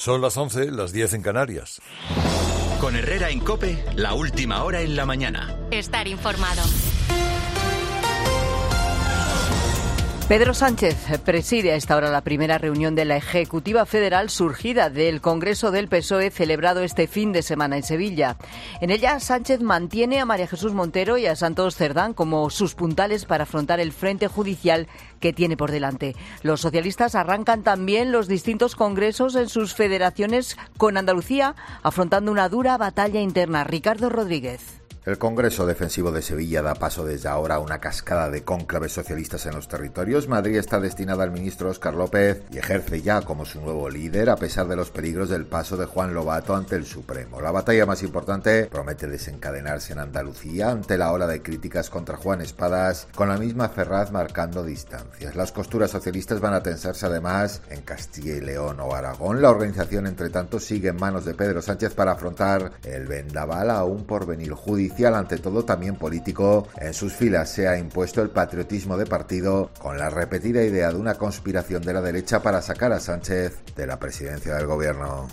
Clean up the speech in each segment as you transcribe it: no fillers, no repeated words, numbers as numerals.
Son las 11, las 10 en Canarias. Con Herrera en COPE, la última hora en la mañana. Estar informado. Pedro Sánchez preside a esta hora la primera reunión de la Ejecutiva Federal surgida del Congreso del PSOE celebrado este fin de semana en Sevilla. En ella, Sánchez mantiene a María Jesús Montero y a Santos Cerdán como sus puntales para afrontar el frente judicial que tiene por delante. Los socialistas arrancan también los distintos congresos en sus federaciones con Andalucía, afrontando una dura batalla interna. Ricardo Rodríguez. El Congreso Defensivo de Sevilla da paso desde ahora a una cascada de cónclaves socialistas en los territorios. Madrid está destinada al ministro Óscar López y ejerce ya como su nuevo líder, a pesar de los peligros del paso de Juan Lobato ante el Supremo. La batalla más importante promete desencadenarse en Andalucía ante la ola de críticas contra Juan Espadas, con la misma Ferraz marcando distancias. Las costuras socialistas van a tensarse además en Castilla y León o Aragón. La organización, entre tanto, sigue en manos de Pedro Sánchez para afrontar el vendaval a un porvenir judicial, ante todo también político. En sus filas se ha impuesto el patriotismo de partido, con la repetida idea de una conspiración de la derecha para sacar a Sánchez de la presidencia del gobierno.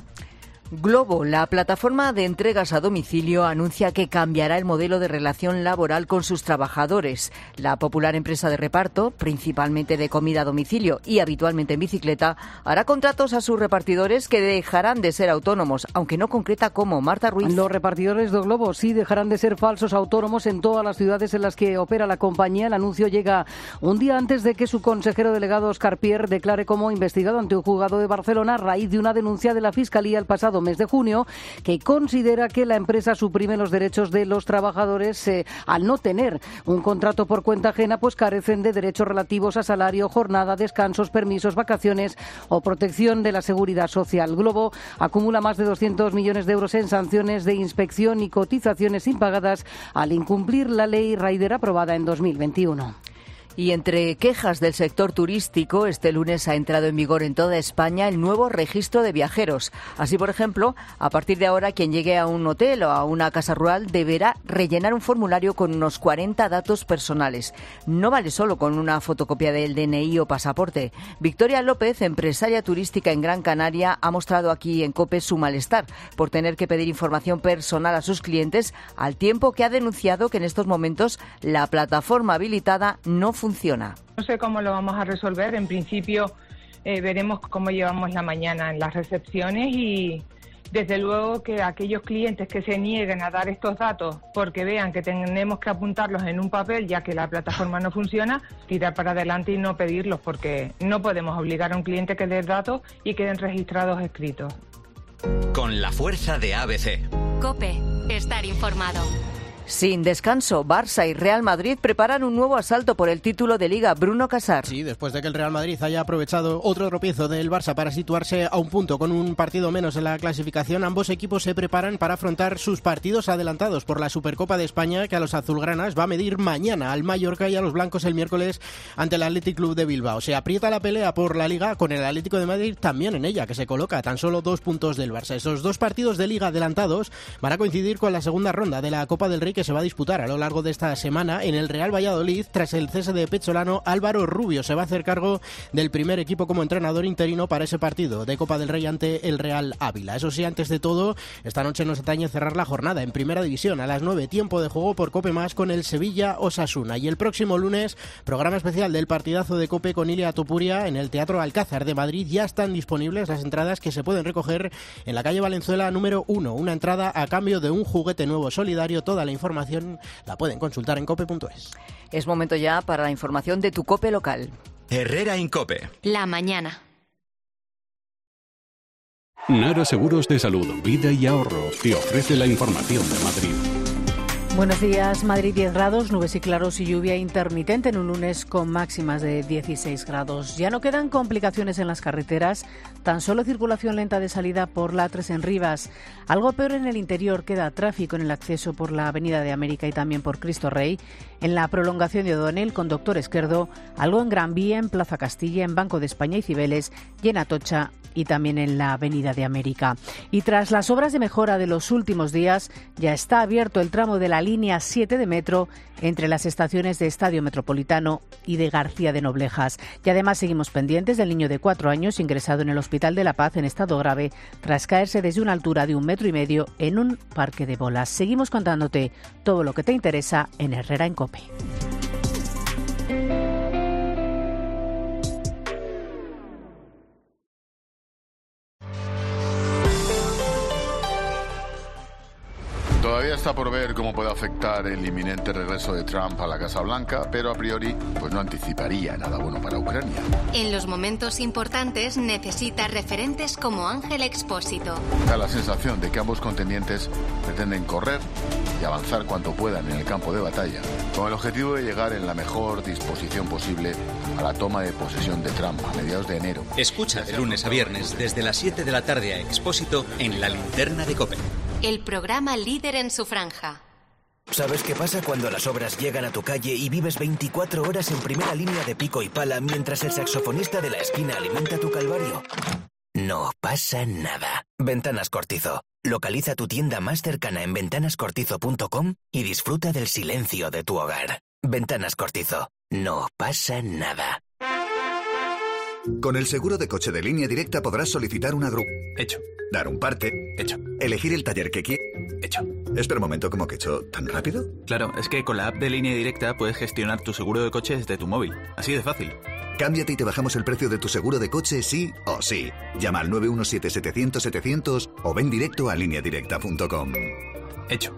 Glovo, la plataforma de entregas a domicilio, anuncia que cambiará el modelo de relación laboral con sus trabajadores. La popular empresa de reparto, principalmente de comida a domicilio y habitualmente en bicicleta, hará contratos a sus repartidores que dejarán de ser autónomos, aunque no concreta cómo. Marta Ruiz. Los repartidores de Glovo sí dejarán de ser falsos autónomos en todas las ciudades en las que opera la compañía. El anuncio llega un día antes de que su consejero delegado Óscar Pierre declare como investigado ante un juzgado de Barcelona a raíz de una denuncia de la Fiscalía el pasado mes de junio, que considera que la empresa suprime los derechos de los trabajadores al no tener un contrato por cuenta ajena, pues carecen de derechos relativos a salario, jornada, descansos, permisos, vacaciones o protección de la seguridad social. Glovo acumula más de 200 millones de euros en sanciones de inspección y cotizaciones impagadas al incumplir la ley Rider aprobada en 2021. Y entre quejas del sector turístico, este lunes ha entrado en vigor en toda España el nuevo registro de viajeros. Así, por ejemplo, a partir de ahora, quien llegue a un hotel o a una casa rural deberá rellenar un formulario con unos 40 datos personales. No vale solo con una fotocopia del DNI o pasaporte. Victoria López, empresaria turística en Gran Canaria, ha mostrado aquí en COPE su malestar por tener que pedir información personal a sus clientes, al tiempo que ha denunciado que en estos momentos la plataforma habilitada no funciona. No sé cómo lo vamos a resolver. En principio veremos cómo llevamos la mañana en las recepciones y desde luego que aquellos clientes que se nieguen a dar estos datos porque vean que tenemos que apuntarlos en un papel ya que la plataforma no funciona, tirar para adelante y no pedirlos, porque no podemos obligar a un cliente que dé datos y queden registrados escritos. Con la fuerza de ABC. COPE. Estar informado. Sin descanso, Barça y Real Madrid preparan un nuevo asalto por el título de Liga. Bruno Casar. Sí, después de que el Real Madrid haya aprovechado otro tropiezo del Barça para situarse a un punto con un partido menos en la clasificación, ambos equipos se preparan para afrontar sus partidos adelantados por la Supercopa de España, que a los azulgranas va a medir mañana al Mallorca y a los blancos el miércoles ante el Athletic Club de Bilbao. Se aprieta la pelea por la Liga con el Atlético de Madrid también en ella, que se coloca a tan solo 2 puntos del Barça. Esos dos partidos de Liga adelantados van a coincidir con la segunda ronda de la Copa del Rey, que se va a disputar a lo largo de esta semana en el Real Valladolid. Tras el cese de Pezzolano, Álvaro Rubio se va a hacer cargo del primer equipo como entrenador interino para ese partido de Copa del Rey ante el Real Ávila. Eso sí, antes de todo, esta noche nos atañe cerrar la jornada en Primera División a las 9, tiempo de juego por Cope Más con el Sevilla Osasuna. Y el próximo lunes, programa especial del partidazo de Cope con Ilia Topuria en el Teatro Alcázar de Madrid. Ya están disponibles las entradas, que se pueden recoger en la calle Valenzuela número 1. Una entrada a cambio de un juguete nuevo solidario. Toda la información la pueden consultar en cope.es. Es momento ya para la información de tu COPE local. Herrera en COPE. La mañana. Nara Seguros de Salud, Vida y Ahorro te ofrece la información de Madrid. Buenos días. Madrid 10 grados, nubes y claros y lluvia intermitente en un lunes con máximas de 16 grados. Ya no quedan complicaciones en las carreteras, tan solo circulación lenta de salida por la A3 en Rivas. Algo peor en el interior, queda tráfico en el acceso por la Avenida de América y también por Cristo Rey. en la prolongación de O'Donnell con Doctor Esquerdo, algo en Gran Vía, en Plaza Castilla, en Banco de España y Cibeles, y en Atocha y también en la Avenida de América. Y tras las obras de mejora de los últimos días, ya está abierto el tramo de la línea 7 de metro entre las estaciones de Estadio Metropolitano y de García de Noblejas. Y además seguimos pendientes del niño de 4 años ingresado en el Hospital de la Paz en estado grave tras caerse desde una altura de 1,5 metros en un parque de bolas. Seguimos contándote todo lo que te interesa en Herrera en COPE. Todavía está por ver cómo puede afectar el inminente regreso de Trump a la Casa Blanca, pero a priori pues no anticiparía nada bueno para Ucrania. En los momentos importantes necesita referentes como Ángel Expósito. Da la sensación de que ambos contendientes pretenden correr y avanzar cuanto puedan en el campo de batalla, con el objetivo de llegar en la mejor disposición posible a la toma de posesión de Trump a mediados de enero. Escucha de lunes a viernes desde las 7 de la tarde a Expósito en La Linterna de COPE. El programa líder en su franja. ¿Sabes qué pasa cuando las obras llegan a tu calle y vives 24 horas en primera línea de pico y pala mientras el saxofonista de la esquina alimenta tu calvario? No pasa nada. Ventanas Cortizo. Localiza tu tienda más cercana en ventanascortizo.com y disfruta del silencio de tu hogar. Ventanas Cortizo. No pasa nada. Con el seguro de coche de Línea Directa podrás solicitar una grúa. Hecho. Dar un parte. Hecho. Elegir el taller que quieres. Hecho. Espera un momento, ¿cómo que hecho? ¿Tan rápido? Claro, es que con la app de Línea Directa puedes gestionar tu seguro de coche desde tu móvil. Así de fácil. Cámbiate y te bajamos el precio de tu seguro de coche sí o sí. Llama al 917-700-700 o ven directo a lineadirecta.com. Hecho.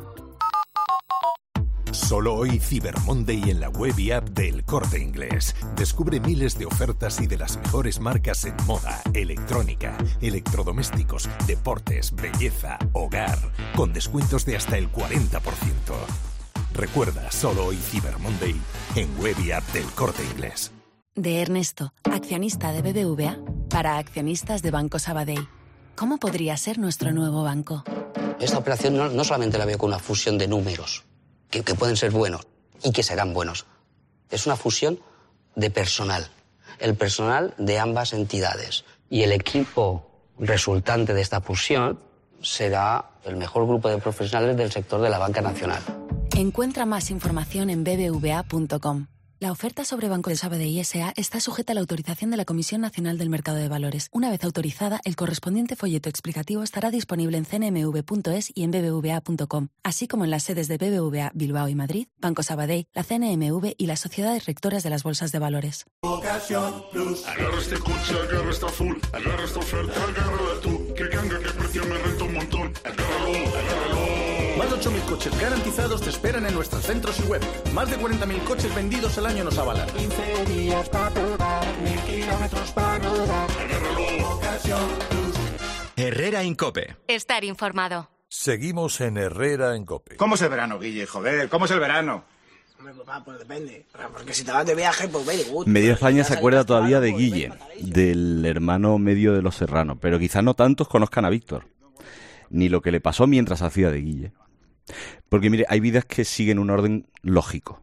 Solo hoy Cyber Monday en la web y app del Corte Inglés. Descubre miles de ofertas y de las mejores marcas en moda, electrónica, electrodomésticos, deportes, belleza, hogar, con descuentos de hasta el 40%. Recuerda, solo hoy Cyber Monday en web y app del Corte Inglés. De Ernesto, accionista de BBVA, para accionistas de Banco Sabadell. ¿Cómo podría ser nuestro nuevo banco? Esta operación no solamente la veo con una fusión de números, que pueden ser buenos y que serán buenos. Es una fusión de personal. El personal de ambas entidades. Y el equipo resultante de esta fusión será el mejor grupo de profesionales del sector de la banca nacional. Encuentra más información en bbva.com. La oferta sobre Banco de Sabadell S.A. está sujeta a la autorización de la Comisión Nacional del Mercado de Valores. Una vez autorizada, el correspondiente folleto explicativo estará disponible en cnmv.es y en bbva.com, así como en las sedes de BBVA Bilbao y Madrid, Banco Sabadell, la CNMV y las sociedades rectoras de las bolsas de valores. Ocasión Plus. Agarra este coche, agarra esta full, agarra esta oferta, agárrala tú. Que canga, que precio me renta un montón. Agárralo. Más de 8.000 coches garantizados te esperan en nuestros centros y web. Más de 40.000 coches vendidos al año nos avalan. 15 días para probar, 1.000 kilómetros para rodar. Agárralo. Ocasión Plus. Herrera en COPE. Estar informado. Seguimos en Herrera en COPE. ¿Cómo es el verano, Guille? Joder, ¿cómo es el verano? Hombre, papá, pues depende. Porque si te vas de viaje, pues very good. Media España se acuerda todavía de Guille, del hermano medio de los Serrano, pero quizás no tantos conozcan a Víctor, ni lo que le pasó mientras hacía de Guille. Porque mire, hay vidas que siguen un orden lógico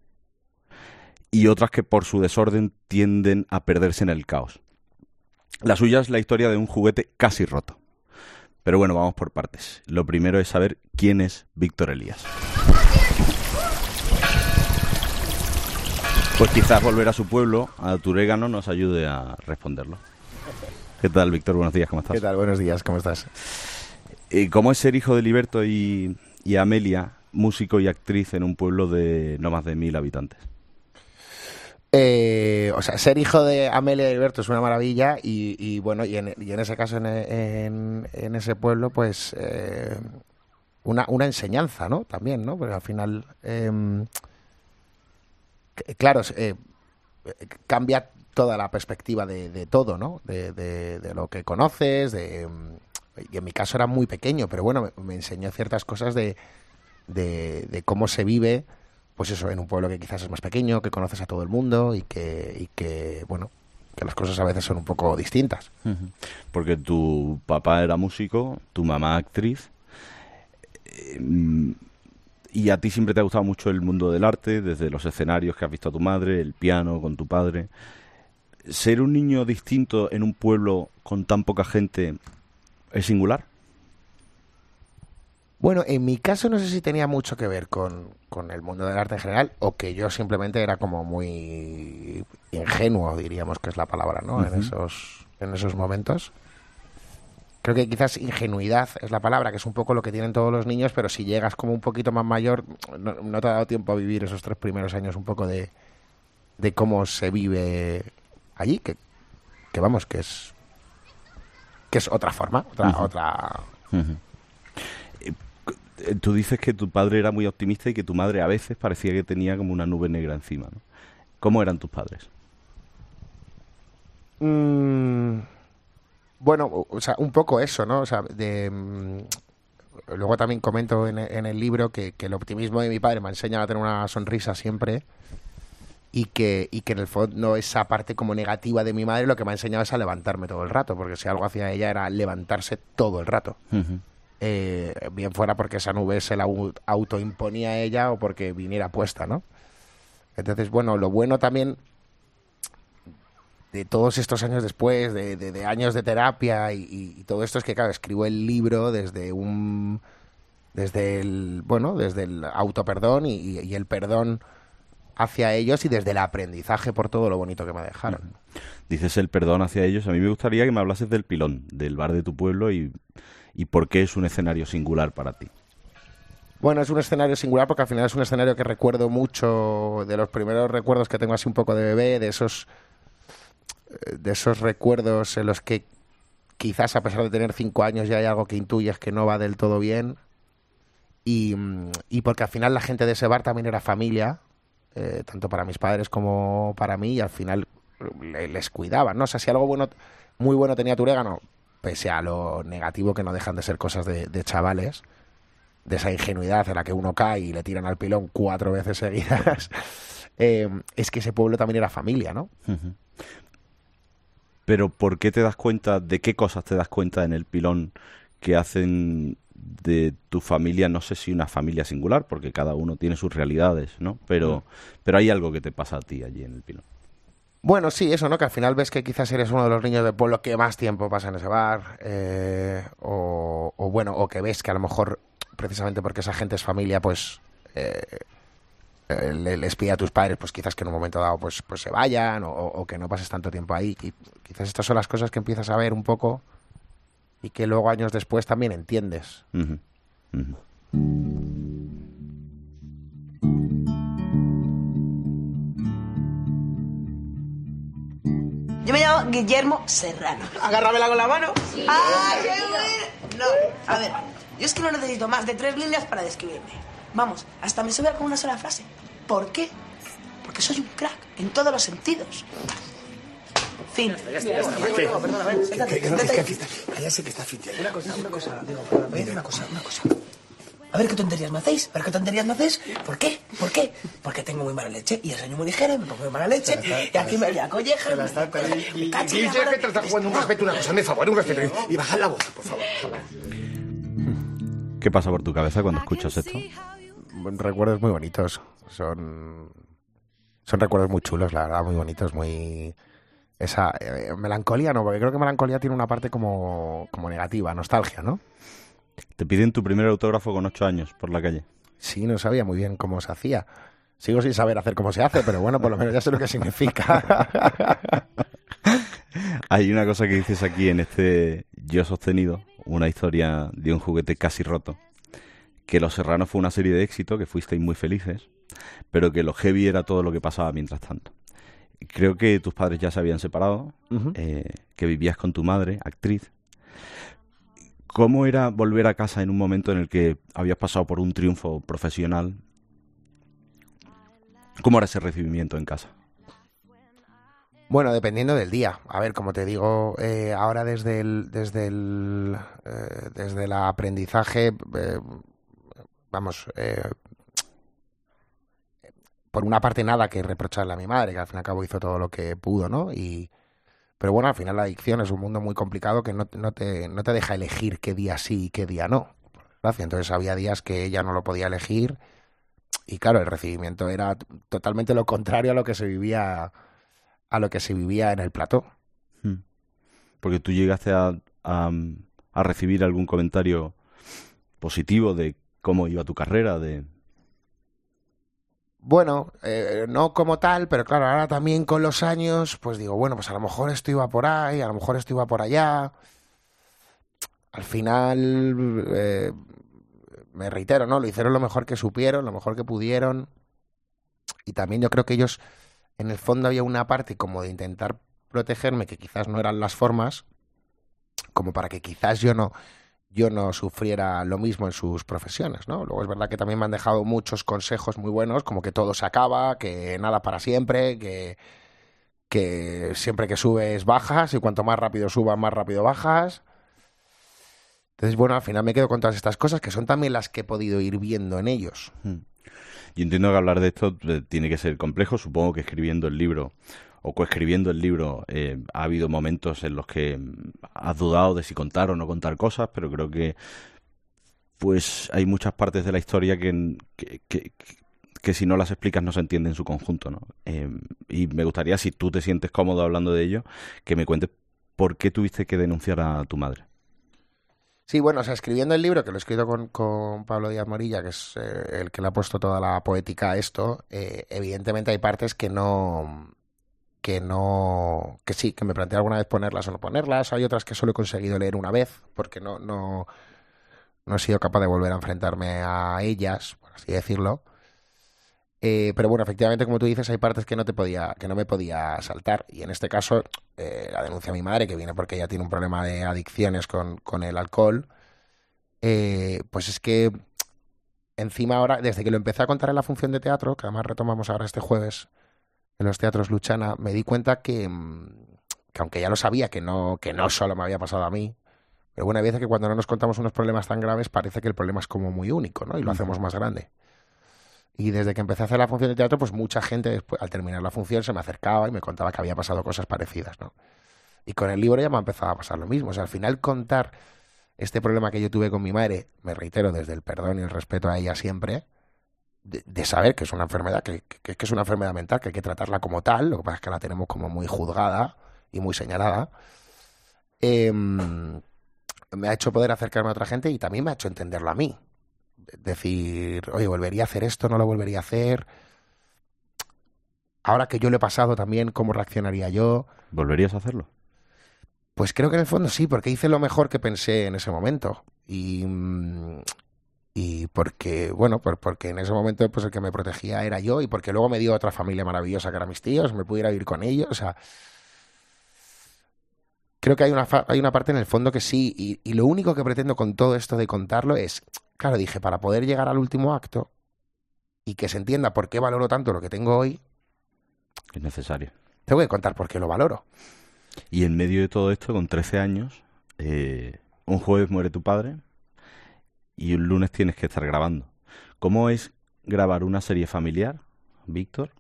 y otras que por su desorden tienden a perderse en el caos. La suya es la historia de un juguete casi roto. Pero bueno, vamos por partes. Lo primero es saber quién es Víctor Elías. Pues quizás volver a su pueblo, a Turégano, nos ayude a responderlo. ¿Qué tal, Víctor? Buenos días, ¿cómo estás? ¿Qué tal? Buenos días, ¿cómo estás? ¿Cómo es ser hijo de Liberto y Amelia, músico y actriz en un pueblo de no más de 1.000 habitantes? O sea, ser hijo de Amelia y Alberto es una maravilla y bueno, y en ese caso, en ese pueblo, pues una enseñanza, ¿no? También, ¿no? Porque al final, claro, cambia toda la perspectiva de todo, ¿no? De lo que conoces, y en mi caso era muy pequeño, pero bueno, me enseñó ciertas cosas de cómo se vive, pues eso, en un pueblo que quizás es más pequeño, que conoces a todo el mundo y que bueno, que las cosas a veces son un poco distintas. Porque tu papá era músico, tu mamá actriz. Y a ti siempre te ha gustado mucho el mundo del arte, desde los escenarios que has visto a tu madre, el piano con tu padre. ¿Ser un niño distinto en un pueblo con tan poca gente es singular? Bueno, en mi caso no sé si tenía mucho que ver con el mundo del arte en general o que yo simplemente era como muy ingenuo, diríamos que es la palabra, ¿no? En esos momentos. Creo que quizás ingenuidad es la palabra, que es un poco lo que tienen todos los niños, pero si llegas como un poquito más mayor, no te ha dado tiempo a vivir esos 3 primeros años un poco de cómo se vive allí, que vamos, que es otra forma, otra... Tú dices que tu padre era muy optimista y que tu madre a veces parecía que tenía como una nube negra encima, ¿no? ¿Cómo eran tus padres? Bueno, o sea, un poco eso, ¿no? O sea, luego también comento en el libro que el optimismo de mi padre me ha enseñado a tener una sonrisa siempre y que en el fondo esa parte como negativa de mi madre lo que me ha enseñado es a levantarme todo el rato, porque si algo hacía ella era levantarse todo el rato. Bien fuera porque esa nube se la autoimponía a ella o porque viniera puesta, ¿no? Entonces, bueno, lo bueno también de todos estos años después, de años de terapia y todo esto es que, claro, escribo el libro desde el autoperdón y el perdón hacia ellos y desde el aprendizaje por todo lo bonito que me dejaron. Dices el perdón hacia ellos. A mí me gustaría que me hablases del Pilón, del bar de tu pueblo y por qué es un escenario singular para ti. Bueno, es un escenario singular porque al final es un escenario que recuerdo mucho, de los primeros recuerdos que tengo así un poco de bebé, de esos recuerdos en los que quizás a pesar de tener 5 años ya hay algo que intuyes que no va del todo bien y porque al final la gente de ese bar también era familia, tanto para mis padres como para mí, y al final les cuidaban, ¿no? O sea, si algo bueno, muy bueno tenía Turégano, pese a lo negativo que no dejan de ser cosas de chavales, de esa ingenuidad en la que uno cae y le tiran al pilón 4 veces seguidas, es que ese pueblo también era familia, ¿no? Pero ¿por qué te das cuenta, de qué cosas te das cuenta en el Pilón que hacen de tu familia, no sé si una familia singular, porque cada uno tiene sus realidades, ¿no? Pero hay algo que te pasa a ti allí en el Pilón. Bueno, sí, eso, ¿no? Que al final ves que quizás eres uno de los niños del pueblo que más tiempo pasa en ese bar, o que ves que a lo mejor, precisamente porque esa gente es familia, pues les pide a tus padres, pues quizás que en un momento dado pues se vayan, o que no pases tanto tiempo ahí. Y quizás estas son las cosas que empiezas a ver un poco y que luego años después también entiendes. Yo me llamo Guillermo Serrano. Agárramela con la mano. Sí. ¡Ay, qué bueno! No, a ver, yo es que no necesito más de 3 líneas para describirme. Vamos, hasta me sobra con una sola frase. ¿Por qué? Porque soy un crack, en todos los sentidos. Fin. Ya está. Perdona, Ya sé que está fin. Una cosa, digo, voy a decir una cosa. A ver qué tonterías me hacéis. ¿Por qué? Porque tengo muy mala leche y el sueño muy ligero y me pongo muy mala leche y aquí me voy a colleja. Guille, que te estás jugando un respeto, una cosa, me favor, un respeto. Y bajad la voz, por favor. ¿Qué pasa por tu cabeza cuando escuchas esto? Recuerdos muy bonitos. Son recuerdos muy chulos, la verdad, muy bonitos, muy... Esa melancolía no, porque creo que melancolía tiene una parte como negativa, nostalgia, ¿no? Te piden tu primer autógrafo con 8 años por la calle. Sí, no sabía muy bien cómo se hacía. Sigo sin saber hacer cómo se hace, pero bueno, por lo menos ya sé lo que significa. Hay una cosa que dices aquí en este Yo Sostenido, una historia de un juguete casi roto, que Los Serranos fue una serie de éxito, que fuisteis muy felices, pero que lo heavy era todo lo que pasaba mientras tanto. Creo que tus padres ya se habían separado, que vivías con tu madre, actriz. ¿Cómo era volver a casa en un momento en el que habías pasado por un triunfo profesional? ¿Cómo era ese recibimiento en casa? Bueno, dependiendo del día. A ver, como te digo, ahora desde el aprendizaje, por una parte nada que reprocharle a mi madre, que al fin y al cabo hizo todo lo que pudo, ¿no? Pero bueno, al final la adicción es un mundo muy complicado que no te deja elegir qué día sí y qué día no. Por desgracia. Entonces había días que ella no lo podía elegir Y claro, el recibimiento era totalmente lo contrario a lo que se vivía en el plató. Porque tú llegaste a recibir algún comentario positivo de cómo iba tu carrera, de... Bueno, no como tal, pero claro, ahora también con los años, pues digo, bueno, pues a lo mejor esto iba por ahí, a lo mejor esto iba por allá. Al final, me reitero, ¿no? Lo hicieron lo mejor que supieron, lo mejor que pudieron. Y también yo creo que ellos, en el fondo había una parte como de intentar protegerme, que quizás no eran las formas, como para que quizás yo no sufriera lo mismo en sus profesiones, ¿no? Luego es verdad que también me han dejado muchos consejos muy buenos, como que todo se acaba, que nada para siempre, que siempre que subes bajas y cuanto más rápido subas, más rápido bajas. Entonces, bueno, al final me quedo con todas estas cosas que son también las que he podido ir viendo en ellos. Yo entiendo que hablar de esto tiene que ser complejo. Supongo que escribiendo el libro o coescribiendo el libro ha habido momentos en los que has dudado de si contar o no contar cosas, pero creo que pues hay muchas partes de la historia que si no las explicas no se entiende en su conjunto, ¿no? Y me gustaría, si tú te sientes cómodo hablando de ello, que me cuentes por qué tuviste que denunciar a tu madre. Sí, bueno, o sea, escribiendo el libro, que lo he escrito con Pablo Díaz Morilla, que es el que le ha puesto toda la poética a esto, evidentemente hay partes que sí, que me planteé alguna vez ponerlas o no ponerlas. Hay otras que solo he conseguido leer una vez, porque no he sido capaz de volver a enfrentarme a ellas, por así decirlo. Pero bueno, efectivamente, como tú dices, hay partes que no me podía saltar. Y en este caso, la denuncia a mi madre, que viene porque ella tiene un problema de adicciones con el alcohol, pues es que encima ahora, desde que lo empecé a contar en la función de teatro, que además retomamos ahora este jueves en los teatros Luchana, me di cuenta que aunque ya lo sabía, que no solo me había pasado a mí, pero bueno, hay veces que cuando no nos contamos unos problemas tan graves parece que el problema es como muy único, ¿no? Y lo hacemos más grande. Y desde que empecé a hacer la función de teatro, pues mucha gente después, al terminar la función, se me acercaba y me contaba que había pasado cosas parecidas, ¿no? Y con el libro ya me ha empezado a pasar lo mismo. O sea, al final contar este problema que yo tuve con mi madre, me reitero, desde el perdón y el respeto a ella siempre, de saber que es una enfermedad, que es una enfermedad mental, que hay que tratarla como tal, lo que pasa es que la tenemos como muy juzgada y muy señalada, me ha hecho poder acercarme a otra gente y también me ha hecho entenderlo a mí. Decir, oye, ¿volvería a hacer esto? ¿No lo volvería a hacer? Ahora que yo lo he pasado también, ¿cómo reaccionaría yo? ¿Volverías a hacerlo? Pues creo que en el fondo sí, porque hice lo mejor que pensé en ese momento. Y porque, bueno, porque en ese momento pues el que me protegía era yo, y porque luego me dio otra familia maravillosa que eran mis tíos, me pudiera vivir con ellos, o sea... Creo que hay una parte en el fondo que sí, y lo único que pretendo con todo esto de contarlo es... Claro, dije, para poder llegar al último acto y que se entienda por qué valoro tanto lo que tengo hoy... Es necesario. Tengo que contar por qué lo valoro. Y en medio de todo esto, con 13 años, un jueves muere tu padre y un lunes tienes que estar grabando. ¿Cómo es grabar una serie familiar, Víctor,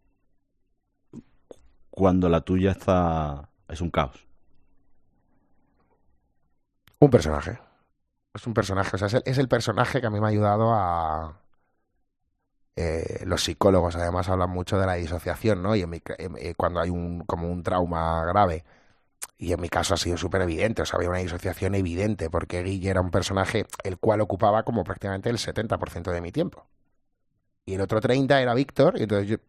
cuando la tuya es un caos? Un personaje. Es un personaje, o sea, es el personaje que a mí me ha ayudado a... los psicólogos además hablan mucho de la disociación, ¿no? Y cuando hay como un trauma grave, y en mi caso ha sido súper evidente, o sea, había una disociación evidente, porque Guille era un personaje el cual ocupaba como prácticamente el 70% de mi tiempo. Y el otro 30% era Víctor, y entonces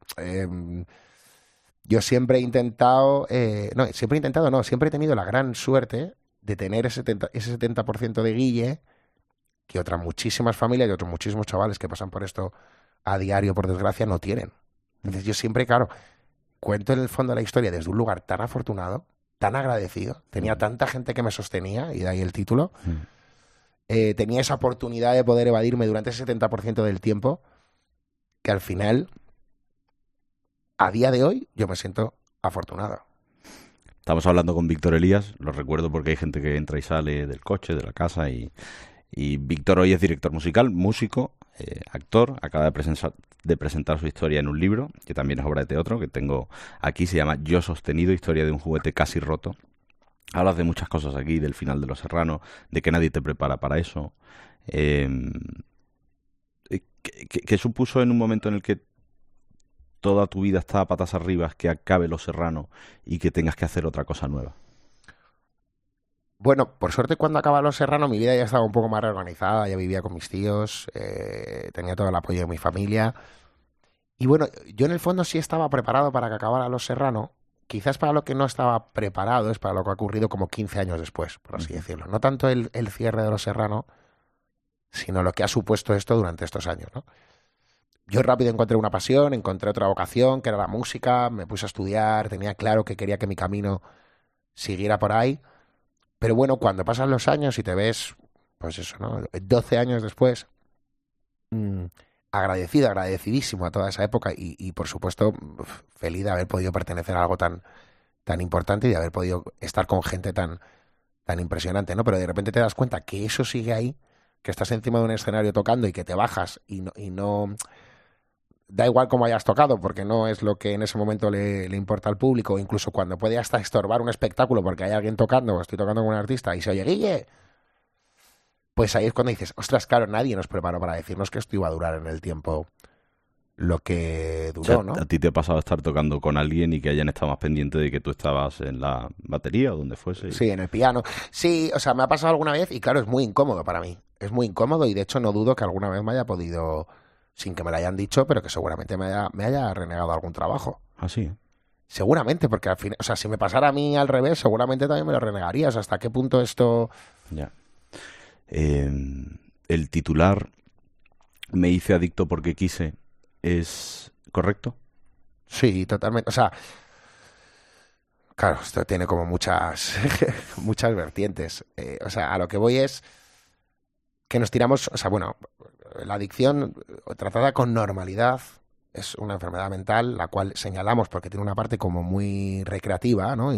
yo siempre he intentado... siempre he tenido la gran suerte de tener ese 70% de Guille, que otras muchísimas familias y otros muchísimos chavales que pasan por esto a diario, por desgracia, no tienen. Entonces yo siempre, claro, cuento en el fondo la historia desde un lugar tan afortunado, tan agradecido, tenía tanta gente que me sostenía, y de ahí el título, tenía esa oportunidad de poder evadirme durante ese 70% del tiempo, que al final, a día de hoy, yo me siento afortunado. Estamos hablando con Víctor Elías, lo recuerdo porque hay gente que entra y sale del coche, de la casa, y Víctor hoy es director musical, músico, actor, acaba de presentar su historia en un libro, que también es obra de teatro, que tengo aquí, se llama Yo sostenido, historia de un juguete casi roto. Hablas de muchas cosas aquí, del final de Los Serrano, de que nadie te prepara para eso. ¿Qué supuso en un momento en el que toda tu vida está patas arriba que acabe Los Serrano y que tengas que hacer otra cosa nueva? Bueno, por suerte cuando acaba Los Serrano mi vida ya estaba un poco más reorganizada, ya vivía con mis tíos, tenía todo el apoyo de mi familia. Y bueno, yo en el fondo sí estaba preparado para que acabara Los Serrano. Quizás para lo que no estaba preparado es para lo que ha ocurrido como 15 años después, por así decirlo. No tanto el cierre de Los Serrano, sino lo que ha supuesto esto durante estos años, ¿no? Yo rápido encontré una pasión, encontré otra vocación, que era la música, me puse a estudiar, tenía claro que quería que mi camino siguiera por ahí. Pero bueno, cuando pasan los años y te ves, pues eso, ¿no? 12 años después, agradecidísimo a toda esa época y por supuesto feliz de haber podido pertenecer a algo tan importante y de haber podido estar con gente tan impresionante, ¿no? Pero de repente te das cuenta que eso sigue ahí, que estás encima de un escenario tocando y que te bajas y no da igual cómo hayas tocado, porque no es lo que en ese momento le importa al público, o incluso cuando puede hasta estorbar un espectáculo porque hay alguien tocando o estoy tocando con un artista y se oye Guille, pues ahí es cuando dices, ostras, claro, nadie nos preparó para decirnos que esto iba a durar en el tiempo lo que duró, o sea, ¿no? ¿A ti te ha pasado estar tocando con alguien y que hayan estado más pendientes de que tú estabas en la batería o donde fuese? Sí, en el piano. Sí, o sea, me ha pasado alguna vez y claro, es muy incómodo para mí. Es muy incómodo y de hecho no dudo que alguna vez me haya podido, sin que me lo hayan dicho, pero que seguramente me haya renegado algún trabajo. ¿Ah, sí? Seguramente, porque al final, o sea, si me pasara a mí al revés, seguramente también me lo renegaría. O sea, ¿hasta qué punto esto...? Ya. El titular "Me hice adicto porque quise" ¿es correcto? Sí, totalmente. O sea, claro, esto tiene como muchas vertientes. O sea, a lo que voy es que nos tiramos... O sea, bueno, la adicción tratada con normalidad es una enfermedad mental, la cual señalamos porque tiene una parte como muy recreativa, ¿no?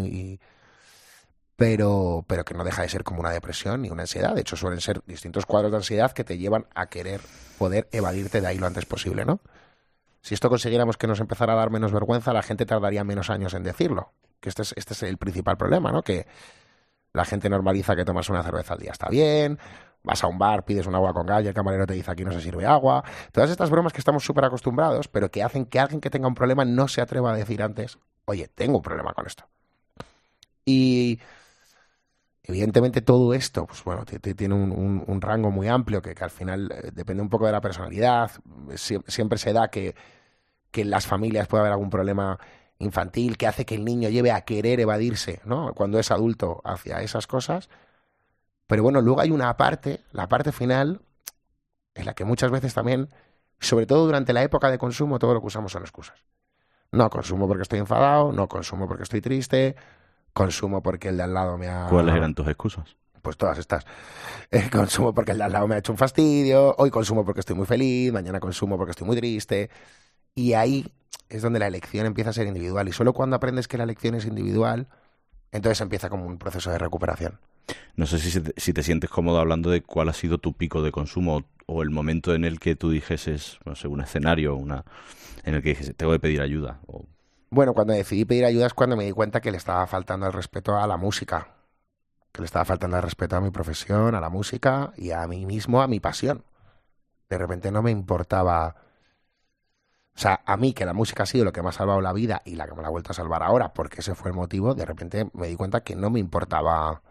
Pero que no deja de ser como una depresión ni una ansiedad. De hecho, suelen ser distintos cuadros de ansiedad que te llevan a querer poder evadirte de ahí lo antes posible, ¿no? Si esto consiguiéramos que nos empezara a dar menos vergüenza, la gente tardaría menos años en decirlo. Que este es el principal problema, ¿no? Que la gente normaliza que tomas una cerveza al día está bien, vas a un bar, pides un agua con gas y el camarero te dice aquí no se sirve agua. Todas estas bromas que estamos súper acostumbrados, pero que hacen que alguien que tenga un problema no se atreva a decir antes, oye, tengo un problema con esto. Y evidentemente todo esto, pues bueno, tiene un rango muy amplio que al final depende un poco de la personalidad. Siempre se da que en las familias puede haber algún problema infantil que hace que el niño lleve a querer evadirse, ¿no? Cuando es adulto hacia esas cosas. Pero bueno, luego hay una parte, la parte final, en la que muchas veces también, sobre todo durante la época de consumo, todo lo que usamos son excusas. No consumo porque estoy enfadado, no consumo porque estoy triste, consumo porque el de al lado me ha... ¿Cuáles eran tus excusas? Pues todas estas. Consumo porque el de al lado me ha hecho un fastidio, hoy consumo porque estoy muy feliz, mañana consumo porque estoy muy triste. Y ahí es donde la elección empieza a ser individual. Y solo cuando aprendes que la elección es individual, entonces empieza como un proceso de recuperación. No sé si te sientes cómodo hablando de cuál ha sido tu pico de consumo o el momento en el que tú dijeses, no sé, un escenario, en el que dijese, tengo que pedir ayuda. Bueno, cuando decidí pedir ayuda es cuando me di cuenta que le estaba faltando el respeto a la música, que le estaba faltando el respeto a mi profesión, a la música y a mí mismo, a mi pasión. De repente no me importaba... O sea, a mí, que la música ha sido lo que me ha salvado la vida y la que me la ha vuelto a salvar ahora, porque ese fue el motivo, de repente me di cuenta que no me importaba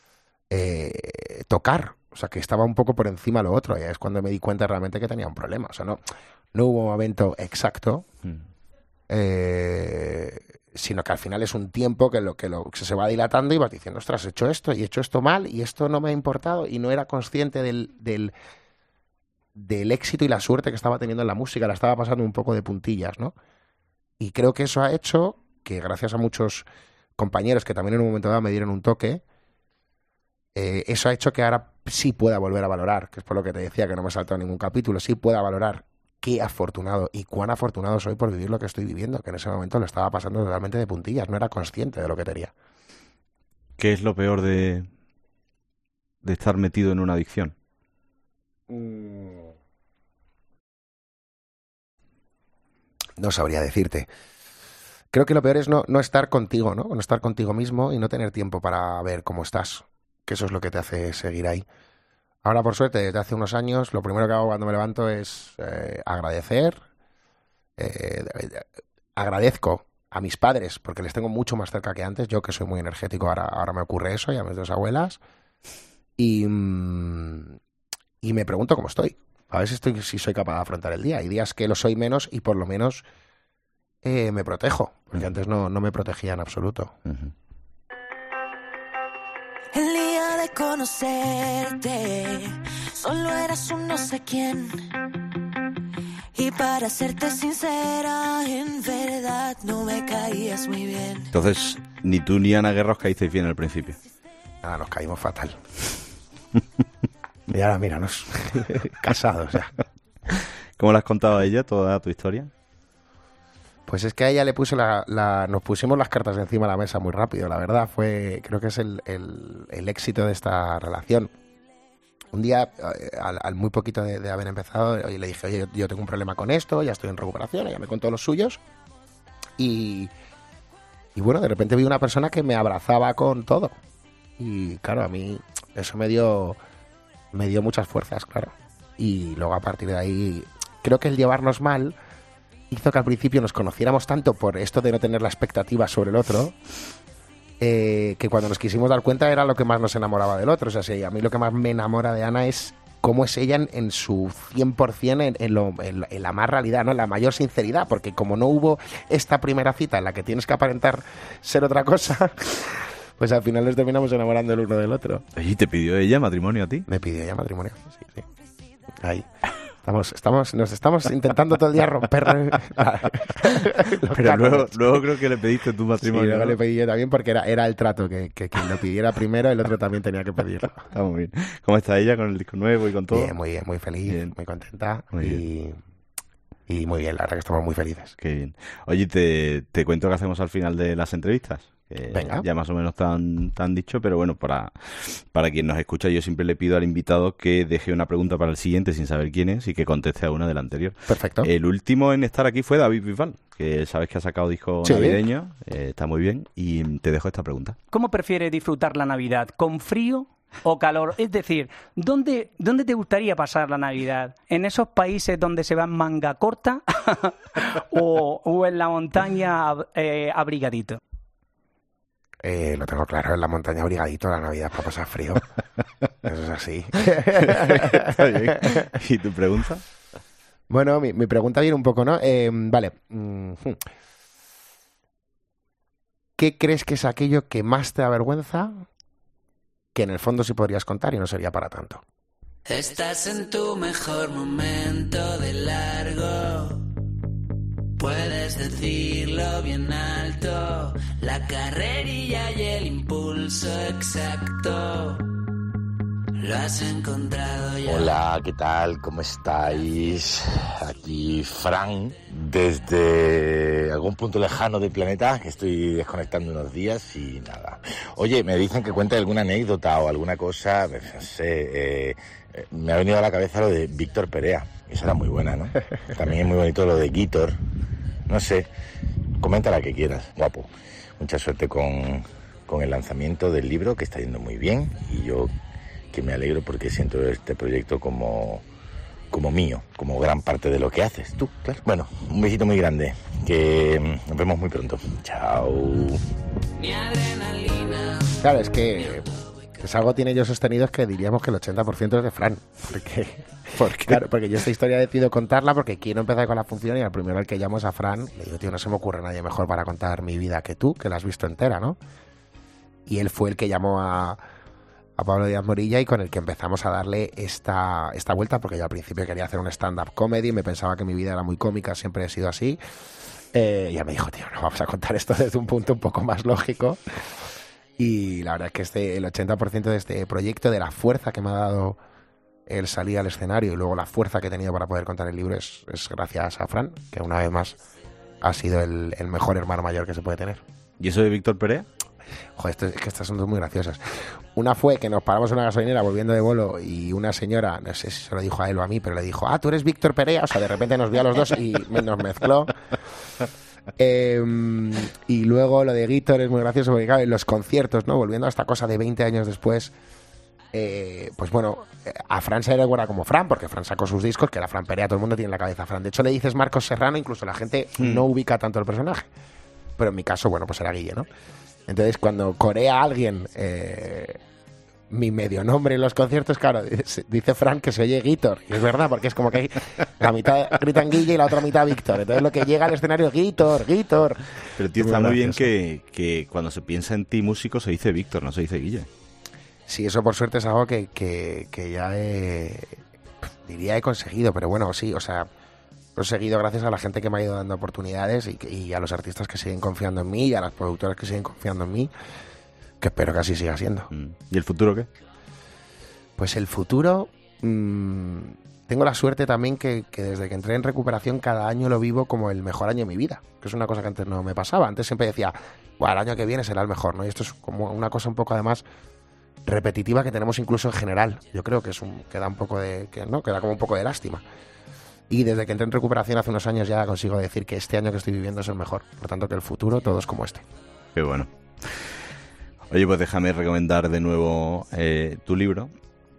tocar. O sea, que estaba un poco por encima de lo otro. Y es cuando me di cuenta realmente que tenía un problema. O sea, no hubo un momento exacto, sino que al final es un tiempo que se va dilatando y vas diciendo, ostras, he hecho esto y he hecho esto mal y esto no me ha importado y no era consciente del éxito y la suerte que estaba teniendo en la música, la estaba pasando un poco de puntillas, ¿no? Y creo que eso ha hecho que gracias a muchos compañeros que también en un momento dado me dieron un toque, eso ha hecho que ahora sí pueda volver a valorar, que es por lo que te decía que no me he saltado ningún capítulo, sí pueda valorar qué afortunado y cuán afortunado soy por vivir lo que estoy viviendo, que en ese momento lo estaba pasando totalmente de puntillas, no era consciente de lo que tenía. ¿Qué es lo peor de estar metido en una adicción? No sabría decirte. Creo que lo peor es no estar contigo, ¿no? No estar contigo mismo y no tener tiempo para ver cómo estás, que eso es lo que te hace seguir ahí. Ahora, por suerte, desde hace unos años, lo primero que hago cuando me levanto es agradecer. Agradezco a mis padres, porque les tengo mucho más cerca que antes. Yo, que soy muy energético, ahora me ocurre eso, y a mis dos abuelas. Y me pregunto cómo estoy. A ver si soy capaz de afrontar el día. Hay días que lo soy menos y por lo menos me protejo, porque antes no me protegía en absoluto. El día de conocerte, solo eras un no sé quién. Y para serte sincera, en verdad no me caías muy bien. Entonces, ni tú ni Ana Guerra os caísteis bien al principio. Nada, nos caímos fatal. Y ahora, míranos, casados ya. ¿Cómo le has contado a ella toda tu historia? Pues es que a ella le puse nos pusimos las cartas encima de la mesa muy rápido, la verdad. Creo que es el éxito de esta relación. Un día, al muy poquito de haber empezado, le dije, oye, yo tengo un problema con esto, ya estoy en recuperación, ella me contó los suyos. Y bueno, de repente vi una persona que me abrazaba con todo. Y claro, a mí eso me dio muchas fuerzas, claro. Y luego a partir de ahí, creo que el llevarnos mal hizo que al principio nos conociéramos tanto por esto de no tener la expectativa sobre el otro, que cuando nos quisimos dar cuenta era lo que más nos enamoraba del otro. O sea, sí, a mí lo que más me enamora de Ana es cómo es ella en su 100%, en la más realidad, ¿no? En la mayor sinceridad, porque como no hubo esta primera cita en la que tienes que aparentar ser otra cosa, pues al final nos terminamos enamorando el uno del otro. ¿Y te pidió ella matrimonio a ti? Me pidió ella matrimonio, sí. Ahí. Nos estamos intentando todo el día romper. Pero luego creo que le pediste tu matrimonio. Sí, luego ¿no? le pedí yo también porque era el trato, que quien lo pidiera primero, el otro también tenía que pedirlo. Está muy bien. ¿Cómo está ella con el disco nuevo y con todo? Bien, muy feliz, bien. Muy contenta. Y muy bien, la verdad que estamos muy felices. Qué bien. Oye, te cuento qué hacemos al final de las entrevistas. Venga. Ya más o menos te han dicho, pero bueno, para quien nos escucha, yo siempre le pido al invitado que deje una pregunta para el siguiente sin saber quién es y que conteste a una de la anterior. Perfecto. El último en estar aquí fue David Bisbal, que sabes que ha sacado disco navideño, está muy bien, y te dejo esta pregunta. ¿Cómo prefieres disfrutar la Navidad? ¿Con frío o calor? Es decir, ¿dónde te gustaría pasar la Navidad? ¿En esos países donde se va en manga corta o en la montaña abrigadito? Lo tengo claro, en la montaña abrigadito, la Navidad para pasar frío. Eso es así. Está bien. ¿Y tu pregunta? Bueno, mi pregunta viene un poco, ¿no? Vale. ¿Qué crees que es aquello que más te da vergüenza, que en el fondo sí podrías contar y no sería para tanto? Estás en tu mejor momento de largo. Puedes decirlo bien alto, la carrerilla y el impulso exacto. Lo has encontrado ya. Hola, ¿qué tal? ¿Cómo estáis? Aquí Fran, desde algún punto lejano del planeta, que estoy desconectando unos días y nada. Oye, me dicen que cuente alguna anécdota o alguna cosa, no sé, me ha venido a la cabeza lo de Víctor Perea. Esa era muy buena, ¿no? También es muy bonito lo de Guitor. No sé, comenta la que quieras, guapo. Mucha suerte con el lanzamiento del libro, que está yendo muy bien. Y yo que me alegro porque siento este proyecto como mío, como gran parte de lo que haces tú, claro. Bueno, un besito muy grande, que nos vemos muy pronto. Chao. Claro, es que algo tiene yo sostenido, es que diríamos que el 80% es de Fran. Porque yo esta historia decido contarla porque quiero empezar con la función y al primero al que llamo es a Fran. Le digo, tío, no se me ocurre nadie mejor para contar mi vida que tú, que la has visto entera, ¿no? Y él fue el que llamó a Pablo Díaz Morilla y con el que empezamos a darle esta vuelta, porque yo al principio quería hacer un stand-up comedy, me pensaba que mi vida era muy cómica, siempre he sido así. Y él me dijo, tío, no, vamos a contar esto desde un punto un poco más lógico. Y la verdad es que el 80% de este proyecto, de la fuerza que me ha dado el salir al escenario y luego la fuerza que he tenido para poder contar el libro es gracias a Fran, que una vez más ha sido el mejor hermano mayor que se puede tener. ¿Y eso de Víctor Perea? Joder, es que estas son dos muy graciosas. Una fue que nos paramos en una gasolinera volviendo de bolo y una señora, no sé si se lo dijo a él o a mí, pero le dijo, tú eres Víctor Perea. O sea, de repente nos vio a los dos y nos mezcló. Y luego lo de Guitor es muy gracioso porque, claro, en los conciertos, ¿no? Volviendo a esta cosa de 20 años después, pues bueno, a Fran se le recuerda como Fran, porque Fran sacó sus discos, que era Fran Perea, todo el mundo tiene en la cabeza Fran. De hecho, le dices Marcos Serrano, incluso la gente no ubica tanto el personaje. Pero en mi caso, bueno, pues era Guille, ¿no? Entonces, cuando corea a alguien mi medio nombre en los conciertos, claro, dice Fran que se oye Guitor. Y es verdad, porque es como que la mitad gritan Guille y la otra mitad Víctor. Entonces, lo que llega al escenario es Guitor. Pero tío, está muy bien que cuando se piensa en ti músico se dice Víctor, no se dice Guille. Sí, eso por suerte es algo que ya diría he conseguido, pero bueno, sí, o sea, lo he conseguido gracias a la gente que me ha ido dando oportunidades y a los artistas que siguen confiando en mí y a las productoras que siguen confiando en mí, que espero que así siga siendo. ¿Y el futuro qué? Pues el futuro, tengo la suerte también que desde que entré en recuperación cada año lo vivo como el mejor año de mi vida, que es una cosa que antes no me pasaba. Antes siempre decía, bueno, el año que viene será el mejor, ¿no? Y esto es como una cosa un poco además repetitiva que tenemos incluso en general. Yo creo que que da como un poco de lástima. Y desde que entré en recuperación hace unos años ya consigo decir que este año que estoy viviendo es el mejor. Por tanto, que el futuro todo es como este. Qué bueno. Oye, pues déjame recomendar de nuevo tu libro.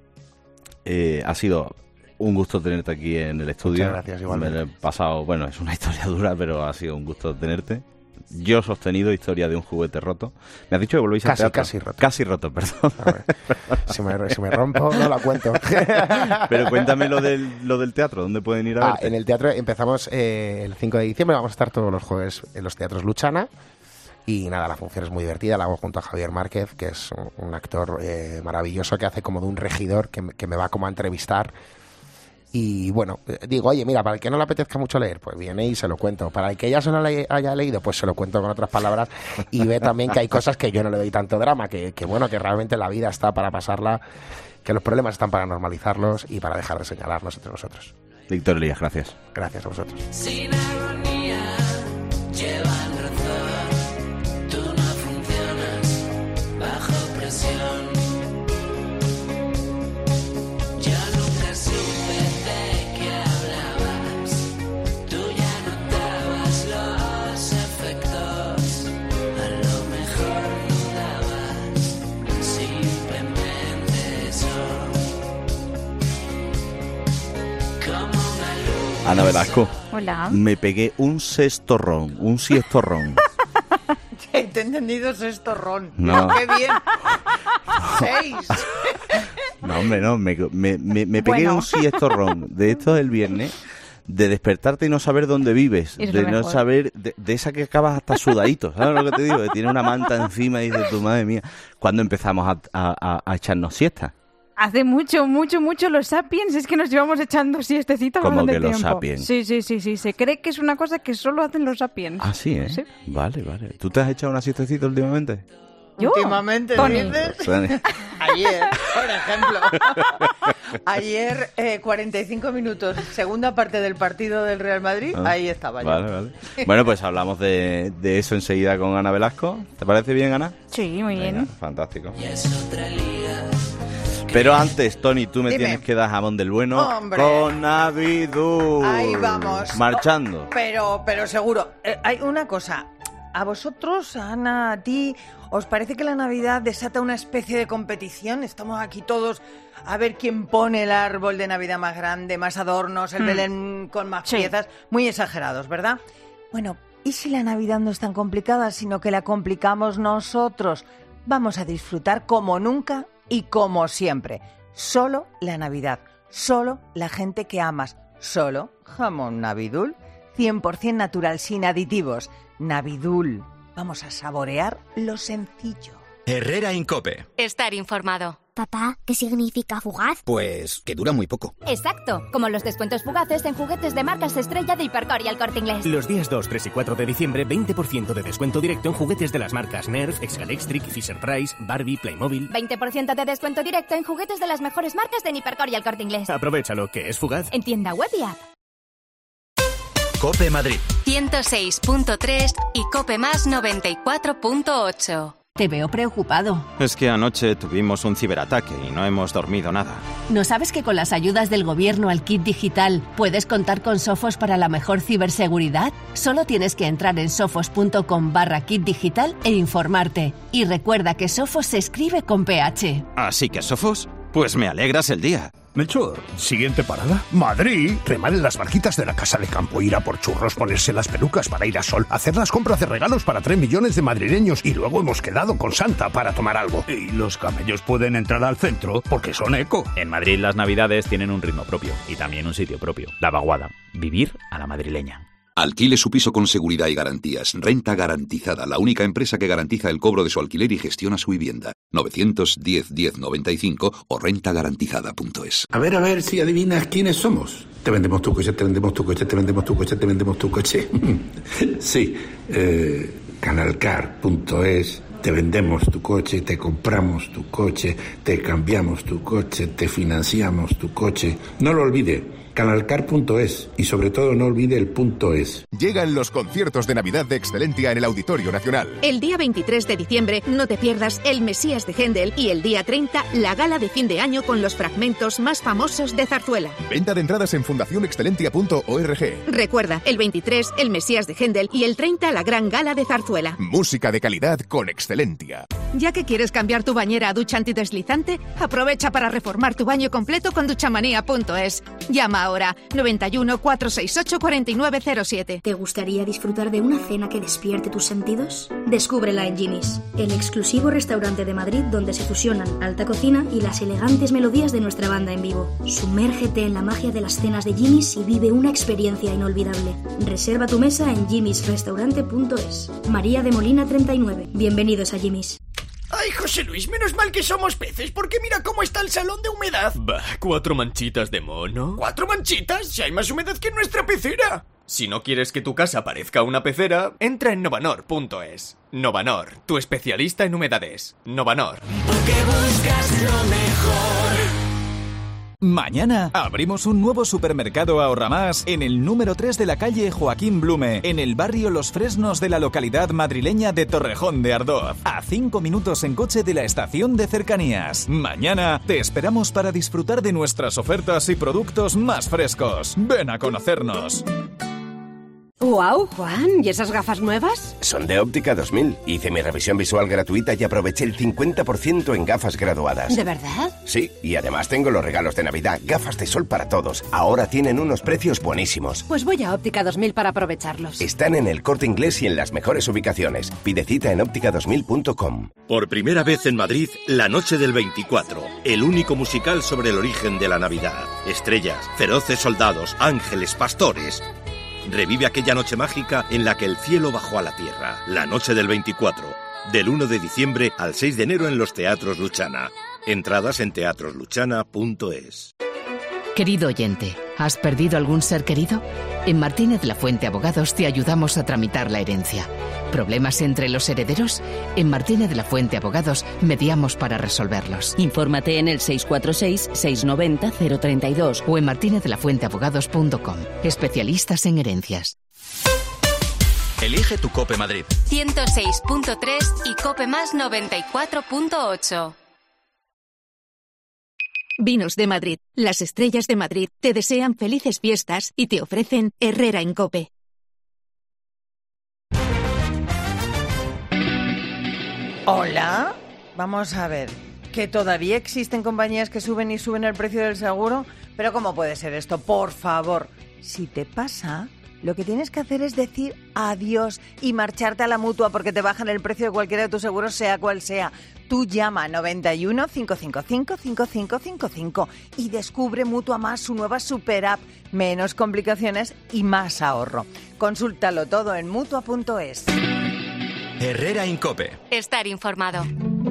Ha sido un gusto tenerte aquí en el estudio. Muchas gracias, igualmente. Me he pasado, bueno, es una historia dura, pero ha sido un gusto tenerte. Yo he sostenido historia de un juguete roto. Me has dicho que volvéis al teatro. Casi roto, perdón. A ver, si me rompo, no la cuento. Pero cuéntame lo del teatro. ¿Dónde pueden ir a verte? En el teatro empezamos el 5 de diciembre. Vamos a estar todos los jueves en los teatros Luchana. Y nada, la función es muy divertida. La hago junto a Javier Márquez, que es un actor maravilloso que hace como de un regidor que me va como a entrevistar. Y bueno, digo, oye, mira, para el que no le apetezca mucho leer, pues viene y se lo cuento. Para el que ya se lo haya leído, pues se lo cuento con otras palabras. Y ve también que hay cosas que yo no le doy tanto drama, que bueno, que realmente la vida está para pasarla, que los problemas están para normalizarlos y para dejar de señalarnos entre nosotros. Víctor Elías, gracias. Gracias a vosotros. Sin ironía, llevan razón. Tú no funcionas bajo presión. Ana Velasco. Hola. Me pegué un siestorrón. Te he entendido sextorrón. No. ¡Qué bien! 6. No, hombre, no. Me pegué un siestorrón de esto del viernes, de despertarte y no saber dónde vives, de no saber, de esa que acabas hasta sudadito, ¿sabes lo que te digo? Que tiene una manta encima y dices, tu madre mía, ¿cuándo empezamos a echarnos siestas? Hace mucho los Sapiens, es que nos llevamos echando siestecitas como bastante que los tiempo. Sapiens. Sí. Se cree que es una cosa que solo hacen los Sapiens. Ah, sí, ¿eh? Sí. Vale. ¿Tú te has echado una siestecita últimamente? ¿Yo? Últimamente, dices. Ayer, por ejemplo. Ayer, 45 minutos, segunda parte del partido del Real Madrid, ahí estaba yo. Vale. Bueno, pues hablamos de eso enseguida con Ana Velasco. ¿Te parece bien, Ana? Sí, muy bien. Fantástico. Pero antes, Tony, tú me tienes que dar jamón del bueno. ¡Hombre! Con Navidú. Ahí vamos. Marchando. Pero seguro. Hay una cosa. ¿A vosotros, Ana, a ti, os parece que la Navidad desata una especie de competición? Estamos aquí todos a ver quién pone el árbol de Navidad más grande, más adornos, el Belén con más piezas. Muy exagerados, ¿verdad? Bueno, ¿y si la Navidad no es tan complicada, sino que la complicamos nosotros? Vamos a disfrutar como nunca y como siempre. Solo la Navidad, solo la gente que amas, solo jamón Navidul, 100% natural, sin aditivos. Navidul. Vamos a saborear lo sencillo. Herrera en COPE. Estar informado. Papá, ¿qué significa fugaz? Pues que dura muy poco. Exacto, como los descuentos fugaces en juguetes de marcas estrella de Hipercor y El Corte Inglés. Los días 2, 3 y 4 de diciembre, 20% de descuento directo en juguetes de las marcas Nerf, Exalectric, Fisher-Price, Barbie, Playmobil. 20% de descuento directo en juguetes de las mejores marcas de Hipercor y El Corte Inglés. Aprovechalo, que es fugaz. En tienda web y app. COPE Madrid 106.3 y COPE Más 94.8. Te veo preocupado. Es que anoche tuvimos un ciberataque y no hemos dormido nada. ¿No sabes que con las ayudas del gobierno al kit digital puedes contar con Sofos para la mejor ciberseguridad? Solo tienes que entrar en sofos.com/kit digital e informarte. Y recuerda que Sofos se escribe con PH. Así que Sofos, Pues me alegras el día. Melchor, ¿siguiente parada? Madrid. Remar en las barquitas de la casa de campo, ir a por churros, ponerse las pelucas para ir a Sol, hacer las compras de regalos para 3 millones de madrileños y luego hemos quedado con Santa para tomar algo. Y los camellos pueden entrar al centro porque son eco. En Madrid las navidades tienen un ritmo propio y también un sitio propio. La Vaguada. Vivir a la madrileña. Alquile su piso con seguridad y garantías. Renta Garantizada, la única empresa que garantiza el cobro de su alquiler y gestiona su vivienda. 910-1095 o rentagarantizada.es. A ver si adivinas quiénes somos. Te vendemos tu coche, te vendemos tu coche, te vendemos tu coche, te vendemos tu coche. Sí, canalcar.es. Te vendemos tu coche, te compramos tu coche, te cambiamos tu coche, te financiamos tu coche. No lo olvide. Canalcar.es y sobre todo no olvide el .es. Llegan los conciertos de Navidad de Excelentia en el Auditorio Nacional. El día 23 de diciembre no te pierdas El Mesías de Händel y el día 30 la gala de fin de año con los fragmentos más famosos de zarzuela. Venta de entradas en fundacionexcelentia.org. Recuerda, el 23 El Mesías de Händel y el 30 la gran gala de zarzuela. Música de calidad con Excelentia. Ya que quieres cambiar tu bañera a ducha antideslizante, aprovecha para reformar tu baño completo con duchamanía.es. Llama ahora 91 468 4907. ¿Te gustaría disfrutar de una cena que despierte tus sentidos? Descúbrela en Jimmy's, el exclusivo restaurante de Madrid donde se fusionan alta cocina y las elegantes melodías de nuestra banda en vivo. Sumérgete en la magia de las cenas de Jimmy's y vive una experiencia inolvidable. Reserva tu mesa en jimmysrestaurante.es. María de Molina 39. Bienvenidos a Jimmy's. Ay, José Luis, menos mal que somos peces, porque mira cómo está el salón de humedad. Bah, 4 manchitas de mono. ¿4 manchitas? Si hay más humedad que en nuestra pecera. Si no quieres que tu casa parezca una pecera, entra en novanor.es. Novanor, tu especialista en humedades. Novanor. Porque buscas lo mejor. Mañana abrimos un nuevo supermercado Ahorra Más en el número 3 de la calle Joaquín Blume, en el barrio Los Fresnos de la localidad madrileña de Torrejón de Ardoz, a 5 minutos en coche de la estación de cercanías. Mañana te esperamos para disfrutar de nuestras ofertas y productos más frescos. Ven a conocernos. ¡Guau, Juan! ¿Y esas gafas nuevas? Son de Óptica 2000. Hice mi revisión visual gratuita y aproveché el 50% en gafas graduadas. ¿De verdad? Sí, y además tengo los regalos de Navidad, gafas de sol para todos. Ahora tienen unos precios buenísimos. Pues voy a Óptica 2000 para aprovecharlos. Están en el Corte Inglés y en las mejores ubicaciones. Pide cita en óptica2000.com. Por primera vez en Madrid, La Noche del 24, el único musical sobre el origen de la Navidad. Estrellas, feroces soldados, ángeles, pastores. Revive aquella noche mágica en la que el cielo bajó a la tierra. La Noche del 24, del 1 de diciembre al 6 de enero en los Teatros Luchana. Entradas en teatrosluchana.es. Querido oyente, ¿has perdido algún ser querido? En Martínez La Fuente Abogados te ayudamos a tramitar la herencia. ¿Problemas entre los herederos? En Martínez La Fuente Abogados mediamos para resolverlos. Infórmate en el 646-690-032 o en martinezlafuenteabogados.com. Especialistas en herencias. Elige tu Cope Madrid. 106.3 y Cope Más 94.8. Vinos de Madrid, las estrellas de Madrid, te desean felices fiestas y te ofrecen Herrera en Cope. Hola, vamos a ver, que todavía existen compañías que suben y suben el precio del seguro, pero ¿cómo puede ser esto? Por favor, si te pasa, lo que tienes que hacer es decir adiós y marcharte a la Mutua porque te bajan el precio de cualquiera de tus seguros, sea cual sea. Tú llama 91 555 5555 y descubre Mutua Más, su nueva super app. Menos complicaciones y más ahorro. Consúltalo todo en Mutua.es. Herrera en Cope. Estar informado.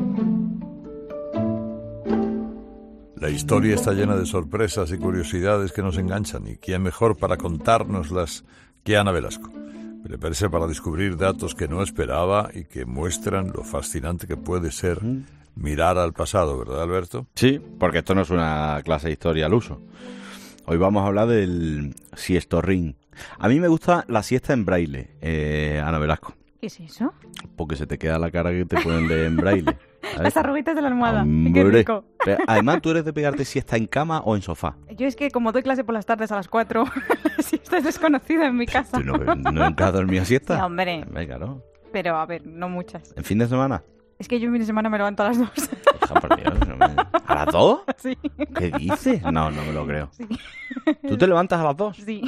La historia está llena de sorpresas y curiosidades que nos enganchan, y quién mejor para contárnoslas que Ana Velasco. Prepárese para descubrir datos que no esperaba y que muestran lo fascinante que puede ser mirar al pasado, ¿verdad, Alberto? Sí, porque esto no es una clase de historia al uso. Hoy vamos a hablar del siestorrín. A mí me gusta la siesta en braille, Ana Velasco. ¿Qué es eso? Porque se te queda la cara que te pueden leer en braille. ¿Sabes? Las arruguitas de la almohada. Hombre. Qué rico. Pero, además, ¿tú eres de pegarte siesta en cama o en sofá? Yo es que como doy clase por las tardes a las 4, si estás desconocida en mi casa. ¿Tú nunca has dormido siesta? Sí, hombre. Venga, ¿no? Pero, a ver, no muchas. ¿En fin de semana? Es que yo en fin de semana me levanto a las 2. por Dios, ¿a las 2? Sí. ¿Qué dices? No me lo creo. Sí. ¿Tú te levantas a las 2? Sí.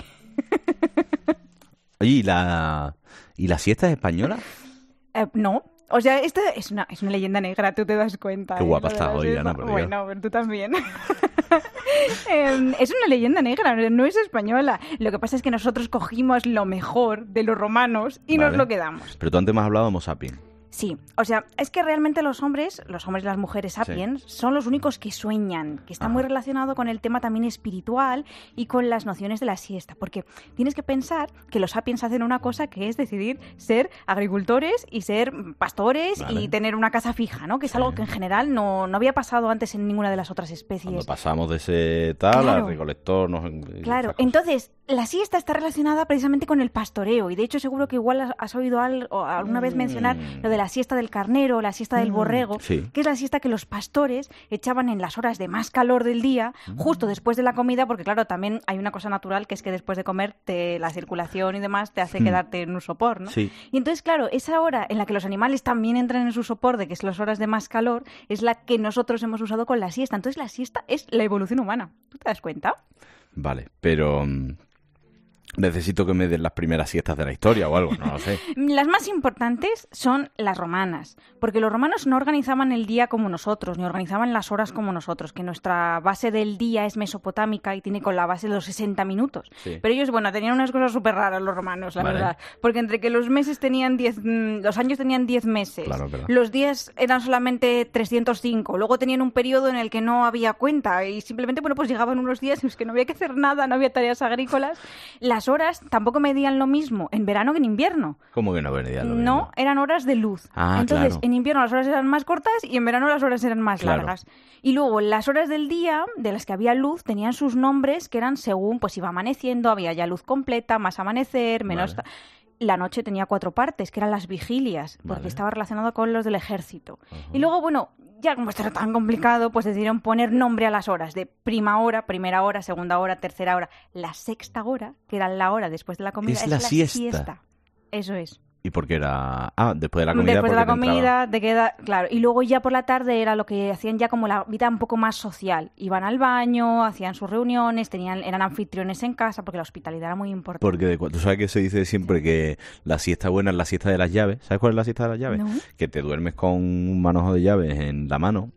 Oye, ¿y la siesta es española? No. O sea, esta es una leyenda negra, tú te das cuenta. Qué guapa Lo de estás la hoy, siesta. Ana, por Dios. Bueno, pero tú también. Es una leyenda negra, no es española. Lo que pasa es que nosotros cogimos lo mejor de los romanos y nos lo quedamos. Pero tú antes me has hablado de Homo sapiens. Sí, o sea, es que realmente los hombres y las mujeres sapiens son los únicos que sueñan, que está muy relacionado con el tema también espiritual y con las nociones de la siesta, porque tienes que pensar que los sapiens hacen una cosa que es decidir ser agricultores y ser pastores y tener una casa fija, ¿no? Que es algo que en general no había pasado antes en ninguna de las otras especies. Cuando pasamos de ese tal al recolector... Claro, entonces la siesta está relacionada precisamente con el pastoreo y de hecho seguro que igual has oído alguna vez mencionar lo de la siesta del carnero, la siesta del borrego, que es la siesta que los pastores echaban en las horas de más calor del día, justo después de la comida, porque claro, también hay una cosa natural que es que después de comer la circulación y demás te hace quedarte en un sopor, ¿no? Sí. Y entonces, claro, esa hora en la que los animales también entran en su sopor, de que es las horas de más calor, es la que nosotros hemos usado con la siesta. Entonces la siesta es la evolución humana. ¿Tú te das cuenta? Vale, pero... necesito que me den las primeras siestas de la historia o algo, no lo sé. Las más importantes son las romanas, porque los romanos no organizaban el día como nosotros, ni organizaban las horas como nosotros, que nuestra base del día es mesopotámica y tiene con la base de los 60 minutos. Sí. Pero ellos, tenían unas cosas súper raras los romanos, la verdad. Porque entre que los meses tenían los años tenían 10 meses, los días eran solamente 305, luego tenían un periodo en el que no había cuenta y simplemente, pues llegaban unos días en los que no había que hacer nada, no había tareas agrícolas. Las horas tampoco medían lo mismo en verano que en invierno. ¿Cómo que no medían lo mismo? No, eran horas de luz. Entonces, en invierno las horas eran más cortas y en verano las horas eran más largas. Y luego, las horas del día, de las que había luz, tenían sus nombres que eran según, pues iba amaneciendo, había ya luz completa, más amanecer, menos... La noche tenía 4 partes, que eran las vigilias, porque estaba relacionado con los del ejército. Y luego, ya como esto era tan complicado, pues decidieron poner nombre a las horas, de primera hora, segunda hora, tercera hora. La sexta hora, que era la hora después de la comida, es la siesta. Eso es. ¿Y por qué era...? Después de la comida. Después de la comida, claro. Y luego ya por la tarde era lo que hacían ya como la vida un poco más social. Iban al baño, hacían sus reuniones, eran anfitriones en casa, porque la hospitalidad era muy importante. Porque tú sabes que se dice siempre que la siesta buena es la siesta de las llaves. ¿Sabes cuál es la siesta de las llaves? No. Que te duermes con un manojo de llaves en la mano,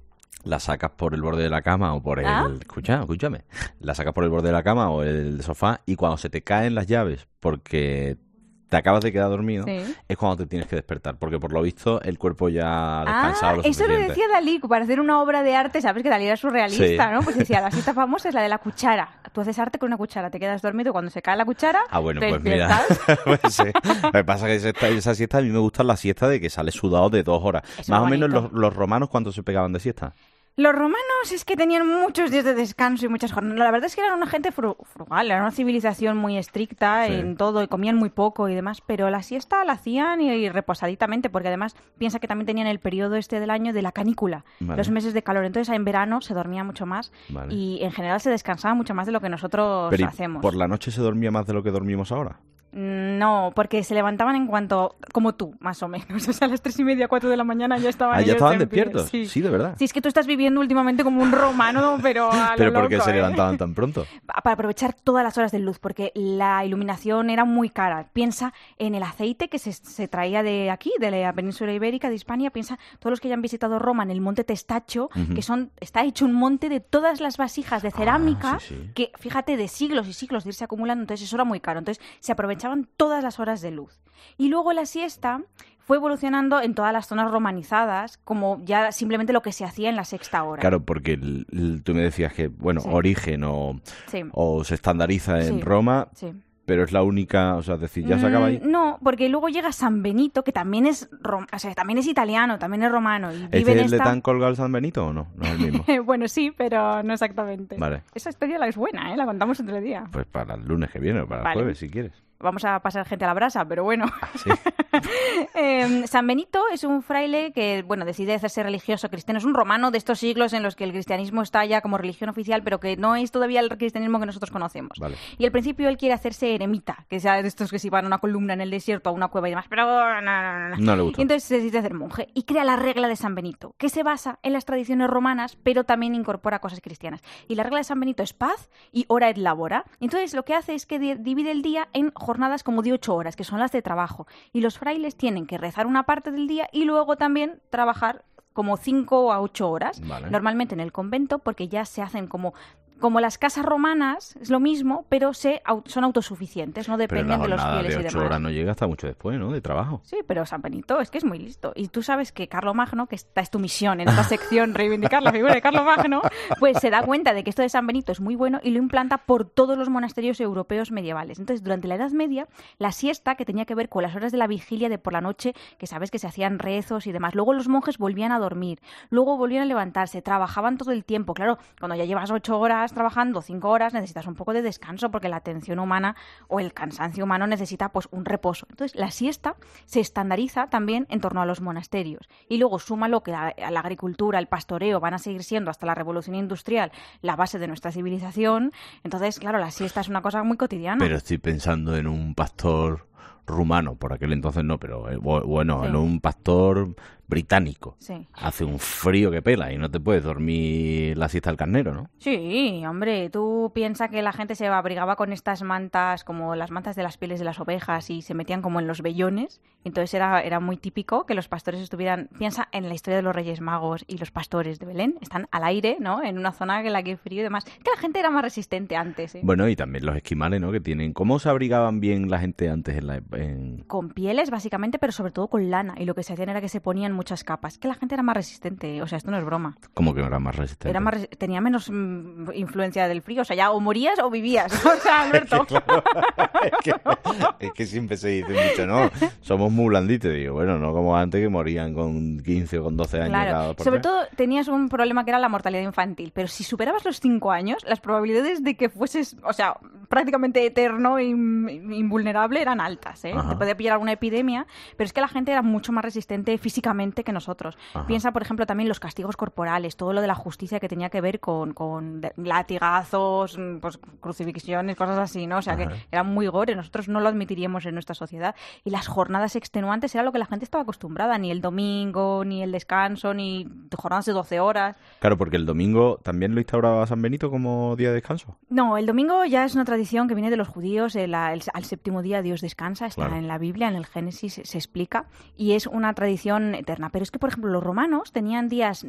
la sacas por el borde de la cama o por el... Escúchame. La sacas por el borde de la cama o el sofá y cuando se te caen las llaves porque... te acabas de quedar dormido, es cuando te tienes que despertar, porque por lo visto el cuerpo ya ha descansado lo suficiente. Eso lo decía Dalí, para hacer una obra de arte, sabes que Dalí era surrealista, ¿no? Pues decía, la siesta famosa es la de la cuchara. Tú haces arte con una cuchara, te quedas dormido, cuando se cae la cuchara, bueno, te pues mira, pues sí. Lo que pasa es que esa siesta, a mí me gusta la siesta de que sales sudado de 2 horas. Eso más o menos los romanos, ¿cuánto se pegaban de siesta? Los romanos es que tenían muchos días de descanso y muchas jornadas. La verdad es que eran una gente frugal, era una civilización muy estricta en todo y comían muy poco y demás, pero la siesta la hacían y reposaditamente, porque además piensa que también tenían el periodo del año de la canícula, los meses de calor. Entonces en verano se dormía mucho más y en general se descansaba mucho más de lo que nosotros hacemos. ¿Por la noche se dormía más de lo que dormimos ahora? No, porque se levantaban en cuanto, como tú, más o menos. O sea, a las 3:30, 4 de la mañana ya estaban ellos ya estaban en pie. despiertos. Sí, de verdad. Sí, es que tú estás viviendo últimamente como un romano, pero a lo ¿Pero por qué loco, se levantaban tan pronto? Para aprovechar todas las horas de luz, porque la iluminación era muy cara. Piensa en el aceite que se traía de aquí, de la península ibérica, de Hispania. Piensa, todos los que hayan visitado Roma, en el monte Testacho, que está hecho un monte de todas las vasijas de cerámica, que, fíjate, de siglos y siglos de irse acumulando. Entonces eso era muy caro. Entonces se aprovechaban todas las horas de luz. Y luego la siesta fue evolucionando en todas las zonas romanizadas, como ya simplemente lo que se hacía en la sexta hora. Claro, porque tú me decías que, origen o se estandariza en Roma, pero es la única, o sea, es decir, ya se acaba ahí. No, porque luego llega San Benito, que también es también es italiano, también es romano. Y ¿Es el de tan colgado el San Benito o no? No es el mismo. Bueno, sí, pero no exactamente. Vale. Esa historia es buena, la contamos otro día. Pues para el lunes que viene o para el jueves, si quieres. vamos a pasar gente a la brasa, pero bueno. ¿Sí? San Benito es un fraile que, bueno, decide hacerse religioso cristiano. Es un romano de estos siglos en los que el cristianismo está ya como religión oficial, pero que no es todavía el cristianismo que nosotros conocemos. Vale. Y al principio él quiere hacerse eremita, que sea de estos que se van a una columna en el desierto, a una cueva y demás, pero no le gusta. Y entonces se decide hacer monje y crea la regla de San Benito, que se basa en las tradiciones romanas, pero también incorpora cosas cristianas. Y la regla de San Benito es paz y hora et labora. Entonces lo que hace es que divide el día en jornadas como de 8 horas, que son las de trabajo. Y los frailes tienen que rezar una parte del día y luego también trabajar como 5 a 8 horas, vale. Normalmente en el convento, porque ya se hacen como las casas romanas, es lo mismo, pero son autosuficientes, no dependen de los fieles y demás. De 8 horas no llega hasta mucho después, ¿no? De trabajo. Sí, pero San Benito es que es muy listo. Y tú sabes que Carlomagno, que esta es tu misión en esta sección, reivindicar la figura de Carlomagno, pues se da cuenta de que esto de San Benito es muy bueno y lo implanta por todos los monasterios europeos medievales. Entonces, durante la Edad Media, la siesta, que tenía que ver con las horas de la vigilia de por la noche, que sabes que se hacían rezos y demás. Luego los monjes volvían a dormir, luego volvían a levantarse, trabajaban todo el tiempo. Claro, cuando ya llevas 8 horas trabajando, 5 horas, necesitas un poco de descanso porque la atención humana o el cansancio humano necesita pues un reposo. Entonces la siesta se estandariza también en torno a los monasterios y luego súmalo que la agricultura, el pastoreo van a seguir siendo hasta la revolución industrial la base de nuestra civilización. Entonces, claro, la siesta es una cosa muy cotidiana. Pero estoy pensando en un pastor rumano, por aquel entonces no, pero bueno, sí. En un pastor británico. Sí. Hace un frío que pela y no te puedes dormir la siesta del carnero, ¿no? Sí, hombre, tú piensas que la gente se abrigaba con estas mantas, como las mantas de las pieles de las ovejas y se metían como en los vellones. Entonces era muy típico que los pastores estuvieran, piensa en la historia de los Reyes Magos y los pastores de Belén, están al aire, ¿no? En una zona en la que hay frío y demás. Que la gente era más resistente antes, ¿eh? Bueno, y también los esquimales, ¿no? Que tienen, ¿cómo se abrigaban bien la gente antes Con pieles, básicamente, pero sobre todo con lana. Y lo que se hacían era que se ponían muchas capas. Que la gente era más resistente. O sea, esto no es broma. ¿Cómo que era más resistente? Tenía menos influencia del frío. O sea, ya o morías o vivías. O sea, Alberto. es que siempre se dice mucho, ¿no? Somos muy blanditos. Digo, bueno, no como antes que morían con 15 o con 12 años. Claro. Sobre todo tenías un problema que era la mortalidad infantil. Pero si superabas los 5 años, las probabilidades de que fueses, o sea, prácticamente eterno e invulnerable eran altas, ¿eh? Te podía pillar alguna epidemia, pero es que la gente era mucho más resistente físicamente que nosotros. Ajá. Piensa, por ejemplo, también los castigos corporales, todo lo de la justicia que tenía que ver con latigazos, pues, crucifixiones, cosas así, ¿no? O sea, que eran muy gore. Nosotros no lo admitiríamos en nuestra sociedad. Y las jornadas extenuantes era lo que la gente estaba acostumbrada. Ni el domingo, ni el descanso, ni jornadas de 12 horas. Claro, porque el domingo también lo instauraba San Benito como día de descanso. No, el domingo ya es una tradición que viene de los judíos. Al séptimo día Dios descansa, está en la Biblia, en el Génesis se explica, y es una tradición eterna. Pero es que, por ejemplo, los romanos tenían días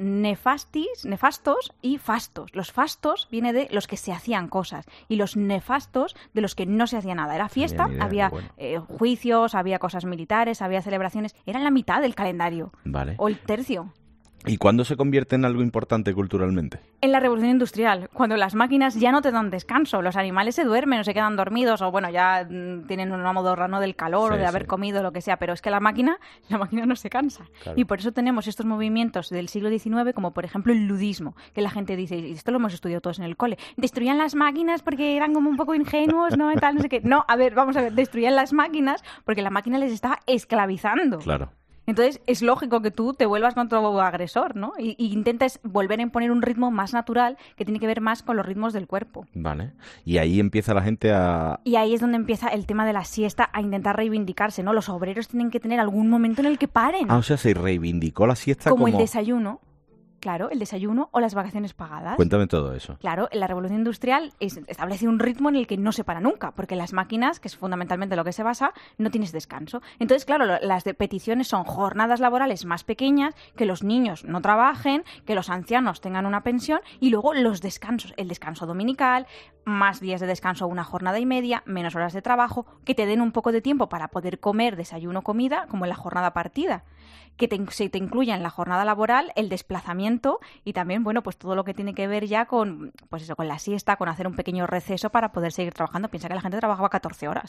nefastos y fastos. Los fastos viene de los que se hacían cosas y los nefastos de los que no se hacía nada. Era fiesta, había juicios, había cosas militares, había celebraciones. Era la mitad del calendario. Vale. O el tercio. ¿Y cuándo se convierte en algo importante culturalmente? En la revolución industrial, cuando las máquinas ya no te dan descanso, los animales se duermen o se quedan dormidos o bueno, ya tienen una modorra, ¿no?, del calor o de haber comido lo que sea, pero es que la máquina no se cansa. Claro. Y por eso tenemos estos movimientos del siglo XIX, como por ejemplo el ludismo, que la gente dice, y esto lo hemos estudiado todos en el cole, destruían las máquinas porque eran como un poco ingenuos, ¿no? Y tal, no sé qué. No, a ver, vamos a ver, destruían las máquinas porque la máquina les estaba esclavizando. Claro. Entonces es lógico que tú te vuelvas contra tu agresor, ¿no? Y intentes volver a imponer un ritmo más natural que tiene que ver más con los ritmos del cuerpo. Vale. Y ahí empieza la gente a... Y ahí es donde empieza el tema de la siesta a intentar reivindicarse, ¿no? Los obreros tienen que tener algún momento en el que paren. Ah, o sea, se reivindicó la siesta como... el desayuno. Claro, el desayuno o las vacaciones pagadas. Cuéntame todo eso. Claro, en la revolución industrial establece un ritmo en el que no se para nunca, porque las máquinas, que es fundamentalmente lo que se basa, no tienes descanso. Entonces, claro, las peticiones son jornadas laborales más pequeñas, que los niños no trabajen, que los ancianos tengan una pensión y luego los descansos, el descanso dominical, más días de descanso, una jornada y media, menos horas de trabajo, que te den un poco de tiempo para poder comer desayuno, comida, como en la jornada partida, que se te incluya en la jornada laboral el desplazamiento y también, bueno, pues todo lo que tiene que ver ya con, pues eso, con la siesta, con hacer un pequeño receso para poder seguir trabajando. Piensa que la gente trabajaba 14 horas.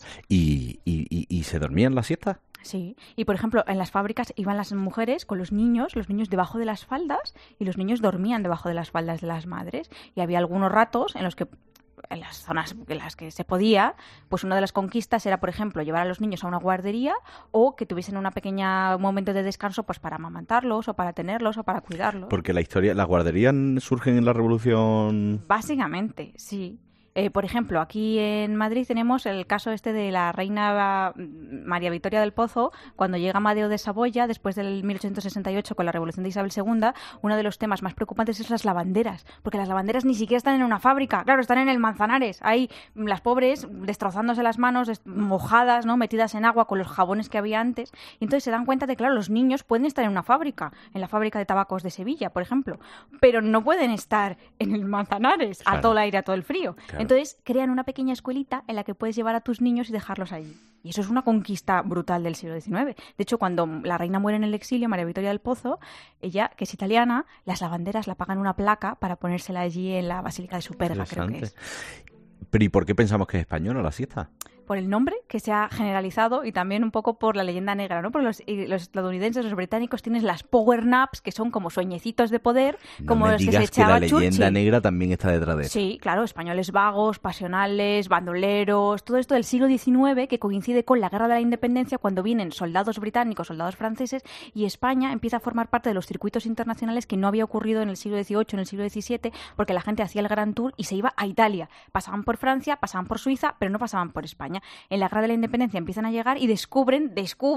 ¿Y se dormía en la siesta? Sí, y por ejemplo, en las fábricas iban las mujeres con los niños debajo de las faldas y los niños dormían debajo de las faldas de las madres y había algunos ratos en los que en las zonas en las que se podía, pues una de las conquistas era, por ejemplo, llevar a los niños a una guardería o que tuviesen un pequeño momento de descanso pues para amamantarlos o para tenerlos o para cuidarlos. Porque las guarderías surgen en la Revolución... Básicamente, sí. Por ejemplo, aquí en Madrid tenemos el caso de la reina María Victoria del Pozo, cuando llega Amadeo de Saboya, después del 1868 con la Revolución de Isabel II, uno de los temas más preocupantes es las lavanderas, porque las lavanderas ni siquiera están en una fábrica, claro, están en el Manzanares, ahí las pobres destrozándose las manos, mojadas, ¿no?, metidas en agua con los jabones que había antes, y entonces se dan cuenta de que, claro, los niños pueden estar en una fábrica, en la fábrica de tabacos de Sevilla, por ejemplo, pero no pueden estar en el Manzanares, claro, a todo el aire, a todo el frío. Claro. Entonces crean una pequeña escuelita en la que puedes llevar a tus niños y dejarlos allí. Y eso es una conquista brutal del siglo XIX. De hecho, cuando la reina muere en el exilio, María Victoria del Pozo, ella, que es italiana, las lavanderas la pagan una placa para ponérsela allí en la Basílica de Superga, creo que es. Pero ¿y por qué pensamos que es española la siesta? Por el nombre que se ha generalizado y también un poco por la leyenda negra, ¿no? Porque los estadounidenses, los británicos tienen las power naps, que son como sueñecitos de poder, como los que se echaba Churchill. La leyenda negra también está detrás de eso. Sí, claro, españoles vagos, pasionales, bandoleros, todo esto del siglo XIX que coincide con la Guerra de la Independencia, cuando vienen soldados británicos, soldados franceses, y España empieza a formar parte de los circuitos internacionales que no había ocurrido en el siglo XVIII, en el siglo XVII, porque la gente hacía el Gran Tour y se iba a Italia. Pasaban por Francia, pasaban por Suiza, pero no pasaban por España. En la Guerra de la Independencia empiezan a llegar y descubren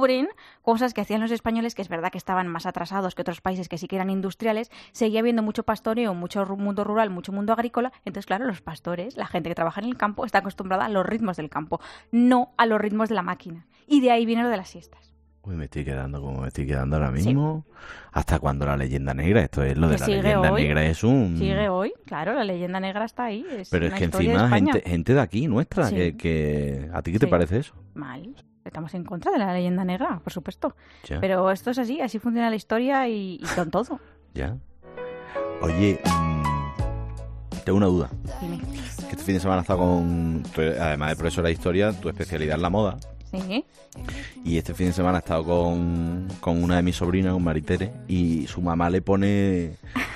cosas que hacían los españoles, que es verdad que estaban más atrasados que otros países que sí que eran industriales. Seguía habiendo mucho pastoreo, mucho mundo rural, mucho mundo agrícola. Entonces, claro, los pastores, la gente que trabaja en el campo, está acostumbrada a los ritmos del campo, no a los ritmos de la máquina. Y de ahí viene lo de las siestas. Uy, me estoy quedando ahora mismo. Sí. ¿Hasta cuándo la leyenda negra? Esto es lo de la leyenda negra, es un... Sigue hoy, claro, la leyenda negra está ahí. Pero es que encima gente de aquí, nuestra, sí, que ¿a ti qué te parece eso? Mal. Estamos en contra de la leyenda negra, por supuesto. Ya. Pero esto es así funciona la historia y con todo. Ya. Oye, tengo una duda. Dime. Que este fin de semana has estado además de profesora de historia, tu especialidad es la moda. Sí. Y este fin de semana he estado con una de mis sobrinas, con Maritere, y su mamá le pone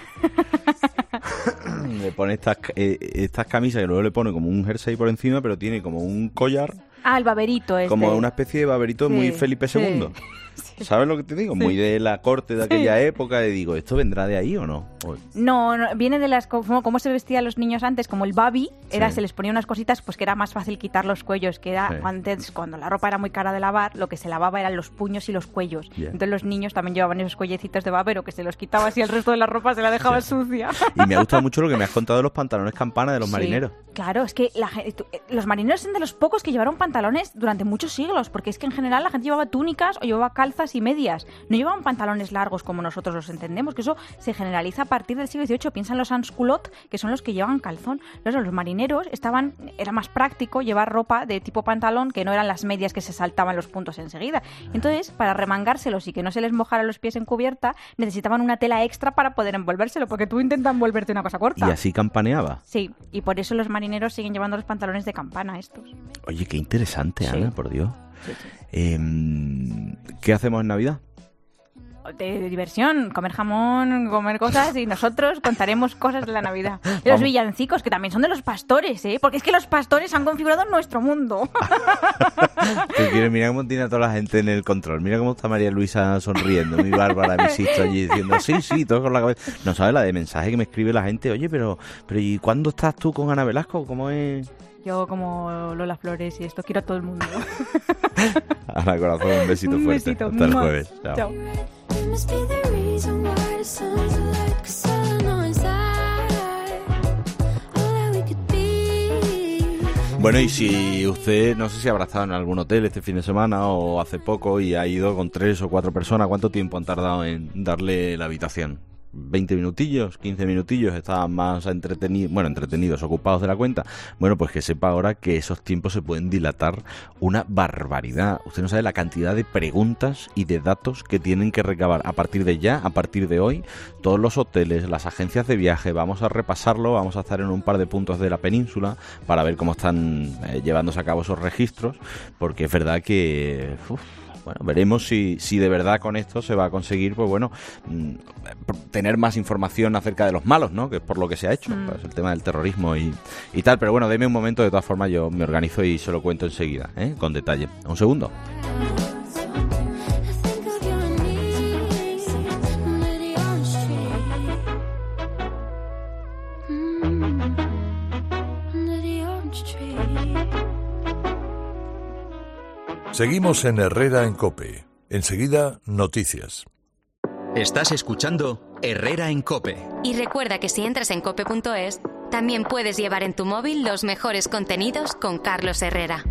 estas camisas que luego le pone como un jersey por encima, pero tiene como un collar. Ah, el baberito como una especie de baberito muy Felipe II. Sí. ¿Sabes lo que te digo? Sí. Muy de la corte de aquella época. Y digo, ¿esto vendrá de ahí o no? No, viene de las... Cómo se vestían los niños antes, como el babi, se les ponía unas cositas pues que era más fácil quitar los cuellos, que era antes, cuando la ropa era muy cara de lavar, lo que se lavaba eran los puños y los cuellos. Yeah. Entonces los niños también llevaban esos cuellecitos de babero que se los quitabas y el resto de la ropa se la dejaba sucia. Y me ha gustado mucho lo que me has contado de los pantalones campana de los marineros. Claro, es que los marineros son de los pocos que llevaron pantalones durante muchos siglos, porque es que en general la gente llevaba túnicas o llevaba calzas y medias. No llevaban pantalones largos como nosotros los entendemos, que eso se generaliza a partir del siglo XVIII. Piensa en los sans-culottes, que son los que llevan calzón. Los marineros era más práctico llevar ropa de tipo pantalón, que no eran las medias que se saltaban los puntos enseguida. Entonces, para remangárselos y que no se les mojara los pies en cubierta, necesitaban una tela extra para poder envolvérselo, porque tú intentas envolverte una cosa corta. ¿Y así campaneaba? Sí, y por eso los marineros siguen llevando los pantalones de campana estos. Oye, qué interesante, Ana, por Dios. Sí. ¿Qué hacemos en Navidad? De diversión, comer jamón, comer cosas, y nosotros contaremos cosas de la Navidad. Y los villancicos, que también son de los pastores, porque es que los pastores han configurado nuestro mundo. Mira cómo tiene a toda la gente en el control. Mira cómo está María Luisa sonriendo, mi Bárbara, mi sisto allí diciendo sí, todo con la cabeza. No sabes la de mensaje que me escribe la gente. Oye, pero ¿y cuándo estás tú con Ana Velasco? ¿Cómo es...? Yo como Lola Flores y esto quiero a todo el mundo. Ana, corazón, un besito fuerte. Besito. Hasta el jueves. Chao. Bueno, y si usted, no sé si habrá estado en algún hotel este fin de semana o hace poco y ha ido con 3 o 4 personas, ¿cuánto tiempo han tardado en darle la habitación? 20 minutillos, 15 minutillos, estaban más entretenidos, ocupados de la cuenta. Bueno, pues que sepa ahora que esos tiempos se pueden dilatar una barbaridad. Usted no sabe la cantidad de preguntas y de datos que tienen que recabar a partir de hoy, todos los hoteles, las agencias de viaje. Vamos a repasarlo, vamos a estar en un par de puntos de la península para ver cómo están llevándose a cabo esos registros, porque es verdad que bueno, veremos si de verdad con esto se va a conseguir, pues bueno, tener más información acerca de los malos, ¿no? Que es por lo que se ha hecho, pues, el tema del terrorismo y tal. Pero bueno, deme un momento, de todas formas yo me organizo y se lo cuento enseguida, con detalle. Un segundo. Seguimos en Herrera en COPE. Enseguida, noticias. Estás escuchando Herrera en COPE. Y recuerda que si entras en cope.es, también puedes llevar en tu móvil los mejores contenidos con Carlos Herrera.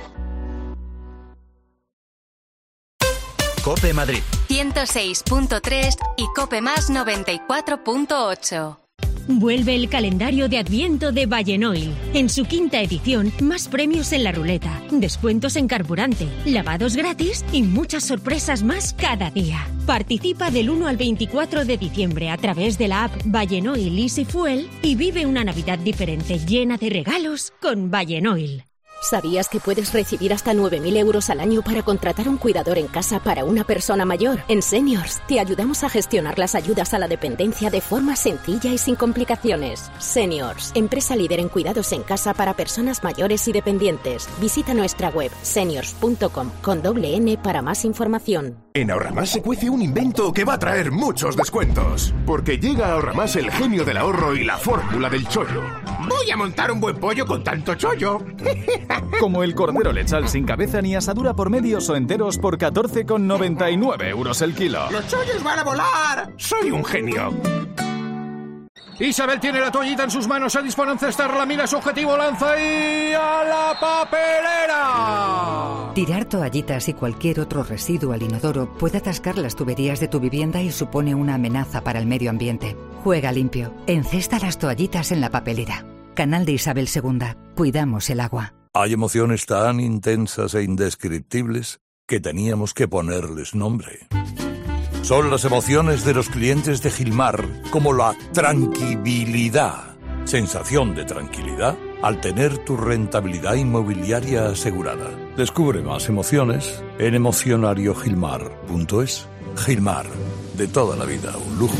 COPE Madrid 106.3 y COPE Más 94.8. Vuelve el calendario de Adviento de Valenoil. En su 5ª edición, más premios en la ruleta, descuentos en carburante, lavados gratis y muchas sorpresas más cada día. Participa del 1 al 24 de diciembre a través de la app Valenoil Easy Fuel y vive una Navidad diferente llena de regalos con Valenoil. ¿Sabías que puedes recibir hasta 9.000 euros al año para contratar un cuidador en casa para una persona mayor? En Seniors te ayudamos a gestionar las ayudas a la dependencia de forma sencilla y sin complicaciones. Seniors, empresa líder en cuidados en casa para personas mayores y dependientes. Visita nuestra web seniors.com con doble N para más información. En Ahorramás se cuece un invento que va a traer muchos descuentos. Porque llega a Ahorramás el genio del ahorro y la fórmula del chollo. Voy a montar un buen pollo con tanto chollo. Como el cordero lechal sin cabeza ni asadura por medios o enteros por 14,99 euros el kilo. ¡Los chollos van a volar! Soy un genio. Isabel tiene la toallita en sus manos, se dispone a encestarla, mira su objetivo, lanza y ¡a la papelera! Tirar toallitas y cualquier otro residuo al inodoro puede atascar las tuberías de tu vivienda y supone una amenaza para el medio ambiente. Juega limpio. Encesta las toallitas en la papelera. Canal de Isabel II. Cuidamos el agua. Hay emociones tan intensas e indescriptibles que teníamos que ponerles nombre. Son las emociones de los clientes de Gilmar, como la tranquilidad. Sensación de tranquilidad al tener tu rentabilidad inmobiliaria asegurada. Descubre más emociones en emocionariogilmar.es. Gilmar, de toda la vida, un lujo.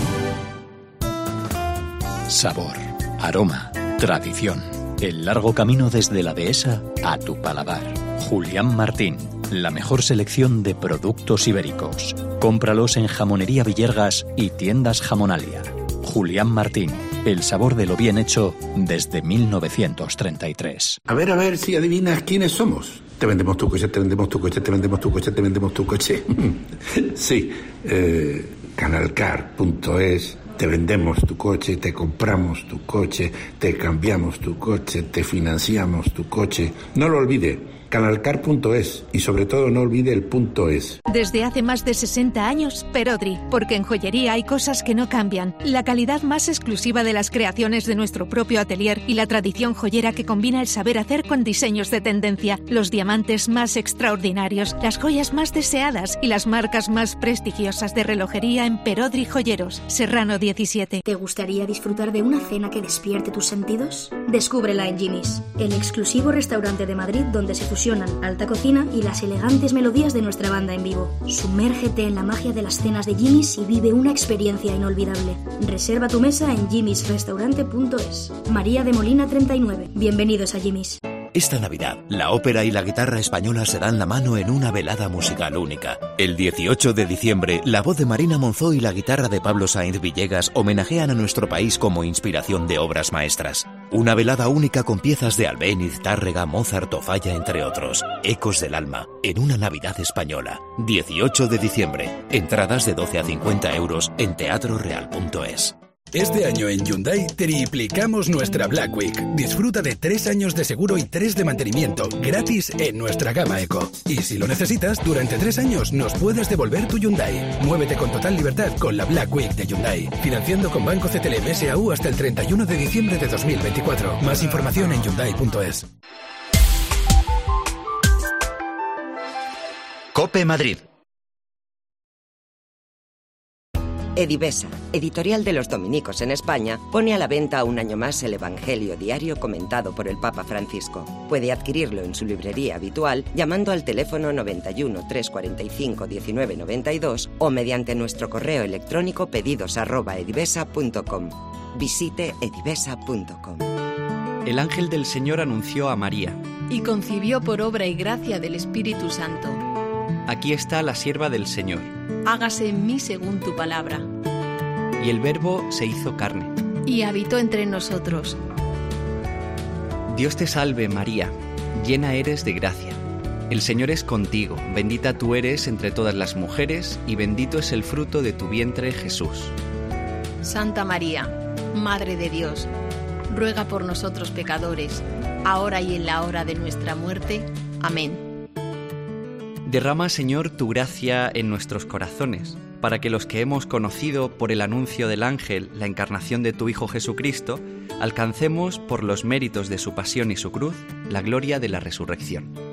Sabor, aroma, tradición. El largo camino desde la dehesa a tu paladar. Julián Martín, la mejor selección de productos ibéricos. Cómpralos en Jamonería Villergas y Tiendas Jamonalia. Julián Martín, el sabor de lo bien hecho desde 1933. A ver si adivinas quiénes somos. Te vendemos tu coche, te vendemos tu coche, te vendemos tu coche, te vendemos tu coche. Sí, canalcar.es. Te vendemos tu coche, te compramos tu coche, te cambiamos tu coche, te financiamos tu coche. No lo olvide, canalcar.es y sobre todo no olvide el .es. Desde hace más de 60 años, Perodri, porque en joyería hay cosas que no cambian. La calidad más exclusiva de las creaciones de nuestro propio atelier y la tradición joyera que combina el saber hacer con diseños de tendencia, los diamantes más extraordinarios, las joyas más deseadas y las marcas más prestigiosas de relojería en Perodri Joyeros, Serrano 17. ¿Te gustaría disfrutar de una cena que despierte tus sentidos? Descúbrela en Jimmy's, el exclusivo restaurante de Madrid donde se fusionan alta cocina y las elegantes melodías de nuestra banda en vivo. Sumérgete en la magia de las cenas de Jimmy's y vive una experiencia inolvidable. Reserva tu mesa en jimmysrestaurante.es. María de Molina 39. Bienvenidos a Jimmy's. Esta Navidad, la ópera y la guitarra española se dan la mano en una velada musical única. El 18 de diciembre, la voz de Marina Monzó y la guitarra de Pablo Sainz Villegas homenajean a nuestro país como inspiración de obras maestras. Una velada única con piezas de Albéniz, Tárrega, Mozart o Falla, entre otros. Ecos del alma, en una Navidad española. 18 de diciembre. Entradas de 12 a 50 euros en teatroreal.es. Este año en Hyundai triplicamos nuestra Black Week. Disfruta de 3 años de seguro y 3 de mantenimiento gratis en nuestra gama Eco. Y si lo necesitas, durante 3 años nos puedes devolver tu Hyundai. Muévete con total libertad con la Black Week de Hyundai. Financiando con Banco CTLM S.A.U. hasta el 31 de diciembre de 2024. Más información en Hyundai.es. COPE Madrid. Edivesa, editorial de los dominicos en España, pone a la venta un año más el Evangelio diario comentado por el Papa Francisco. Puede adquirirlo en su librería habitual llamando al teléfono 91 345 1992 o mediante nuestro correo electrónico pedidos@edivesa.com. Visite edivesa.com. El ángel del Señor anunció a María. Y concibió por obra y gracia del Espíritu Santo. Aquí está la sierva del Señor. Hágase en mí según tu palabra. Y el Verbo se hizo carne. Y habitó entre nosotros. Dios te salve, María, llena eres de gracia. El Señor es contigo, bendita tú eres entre todas las mujeres, y bendito es el fruto de tu vientre, Jesús. Santa María, Madre de Dios, ruega por nosotros pecadores, ahora y en la hora de nuestra muerte. Amén. Derrama, Señor, tu gracia en nuestros corazones, para que los que hemos conocido por el anuncio del ángel la encarnación de tu Hijo Jesucristo, alcancemos, por los méritos de su pasión y su cruz, la gloria de la resurrección.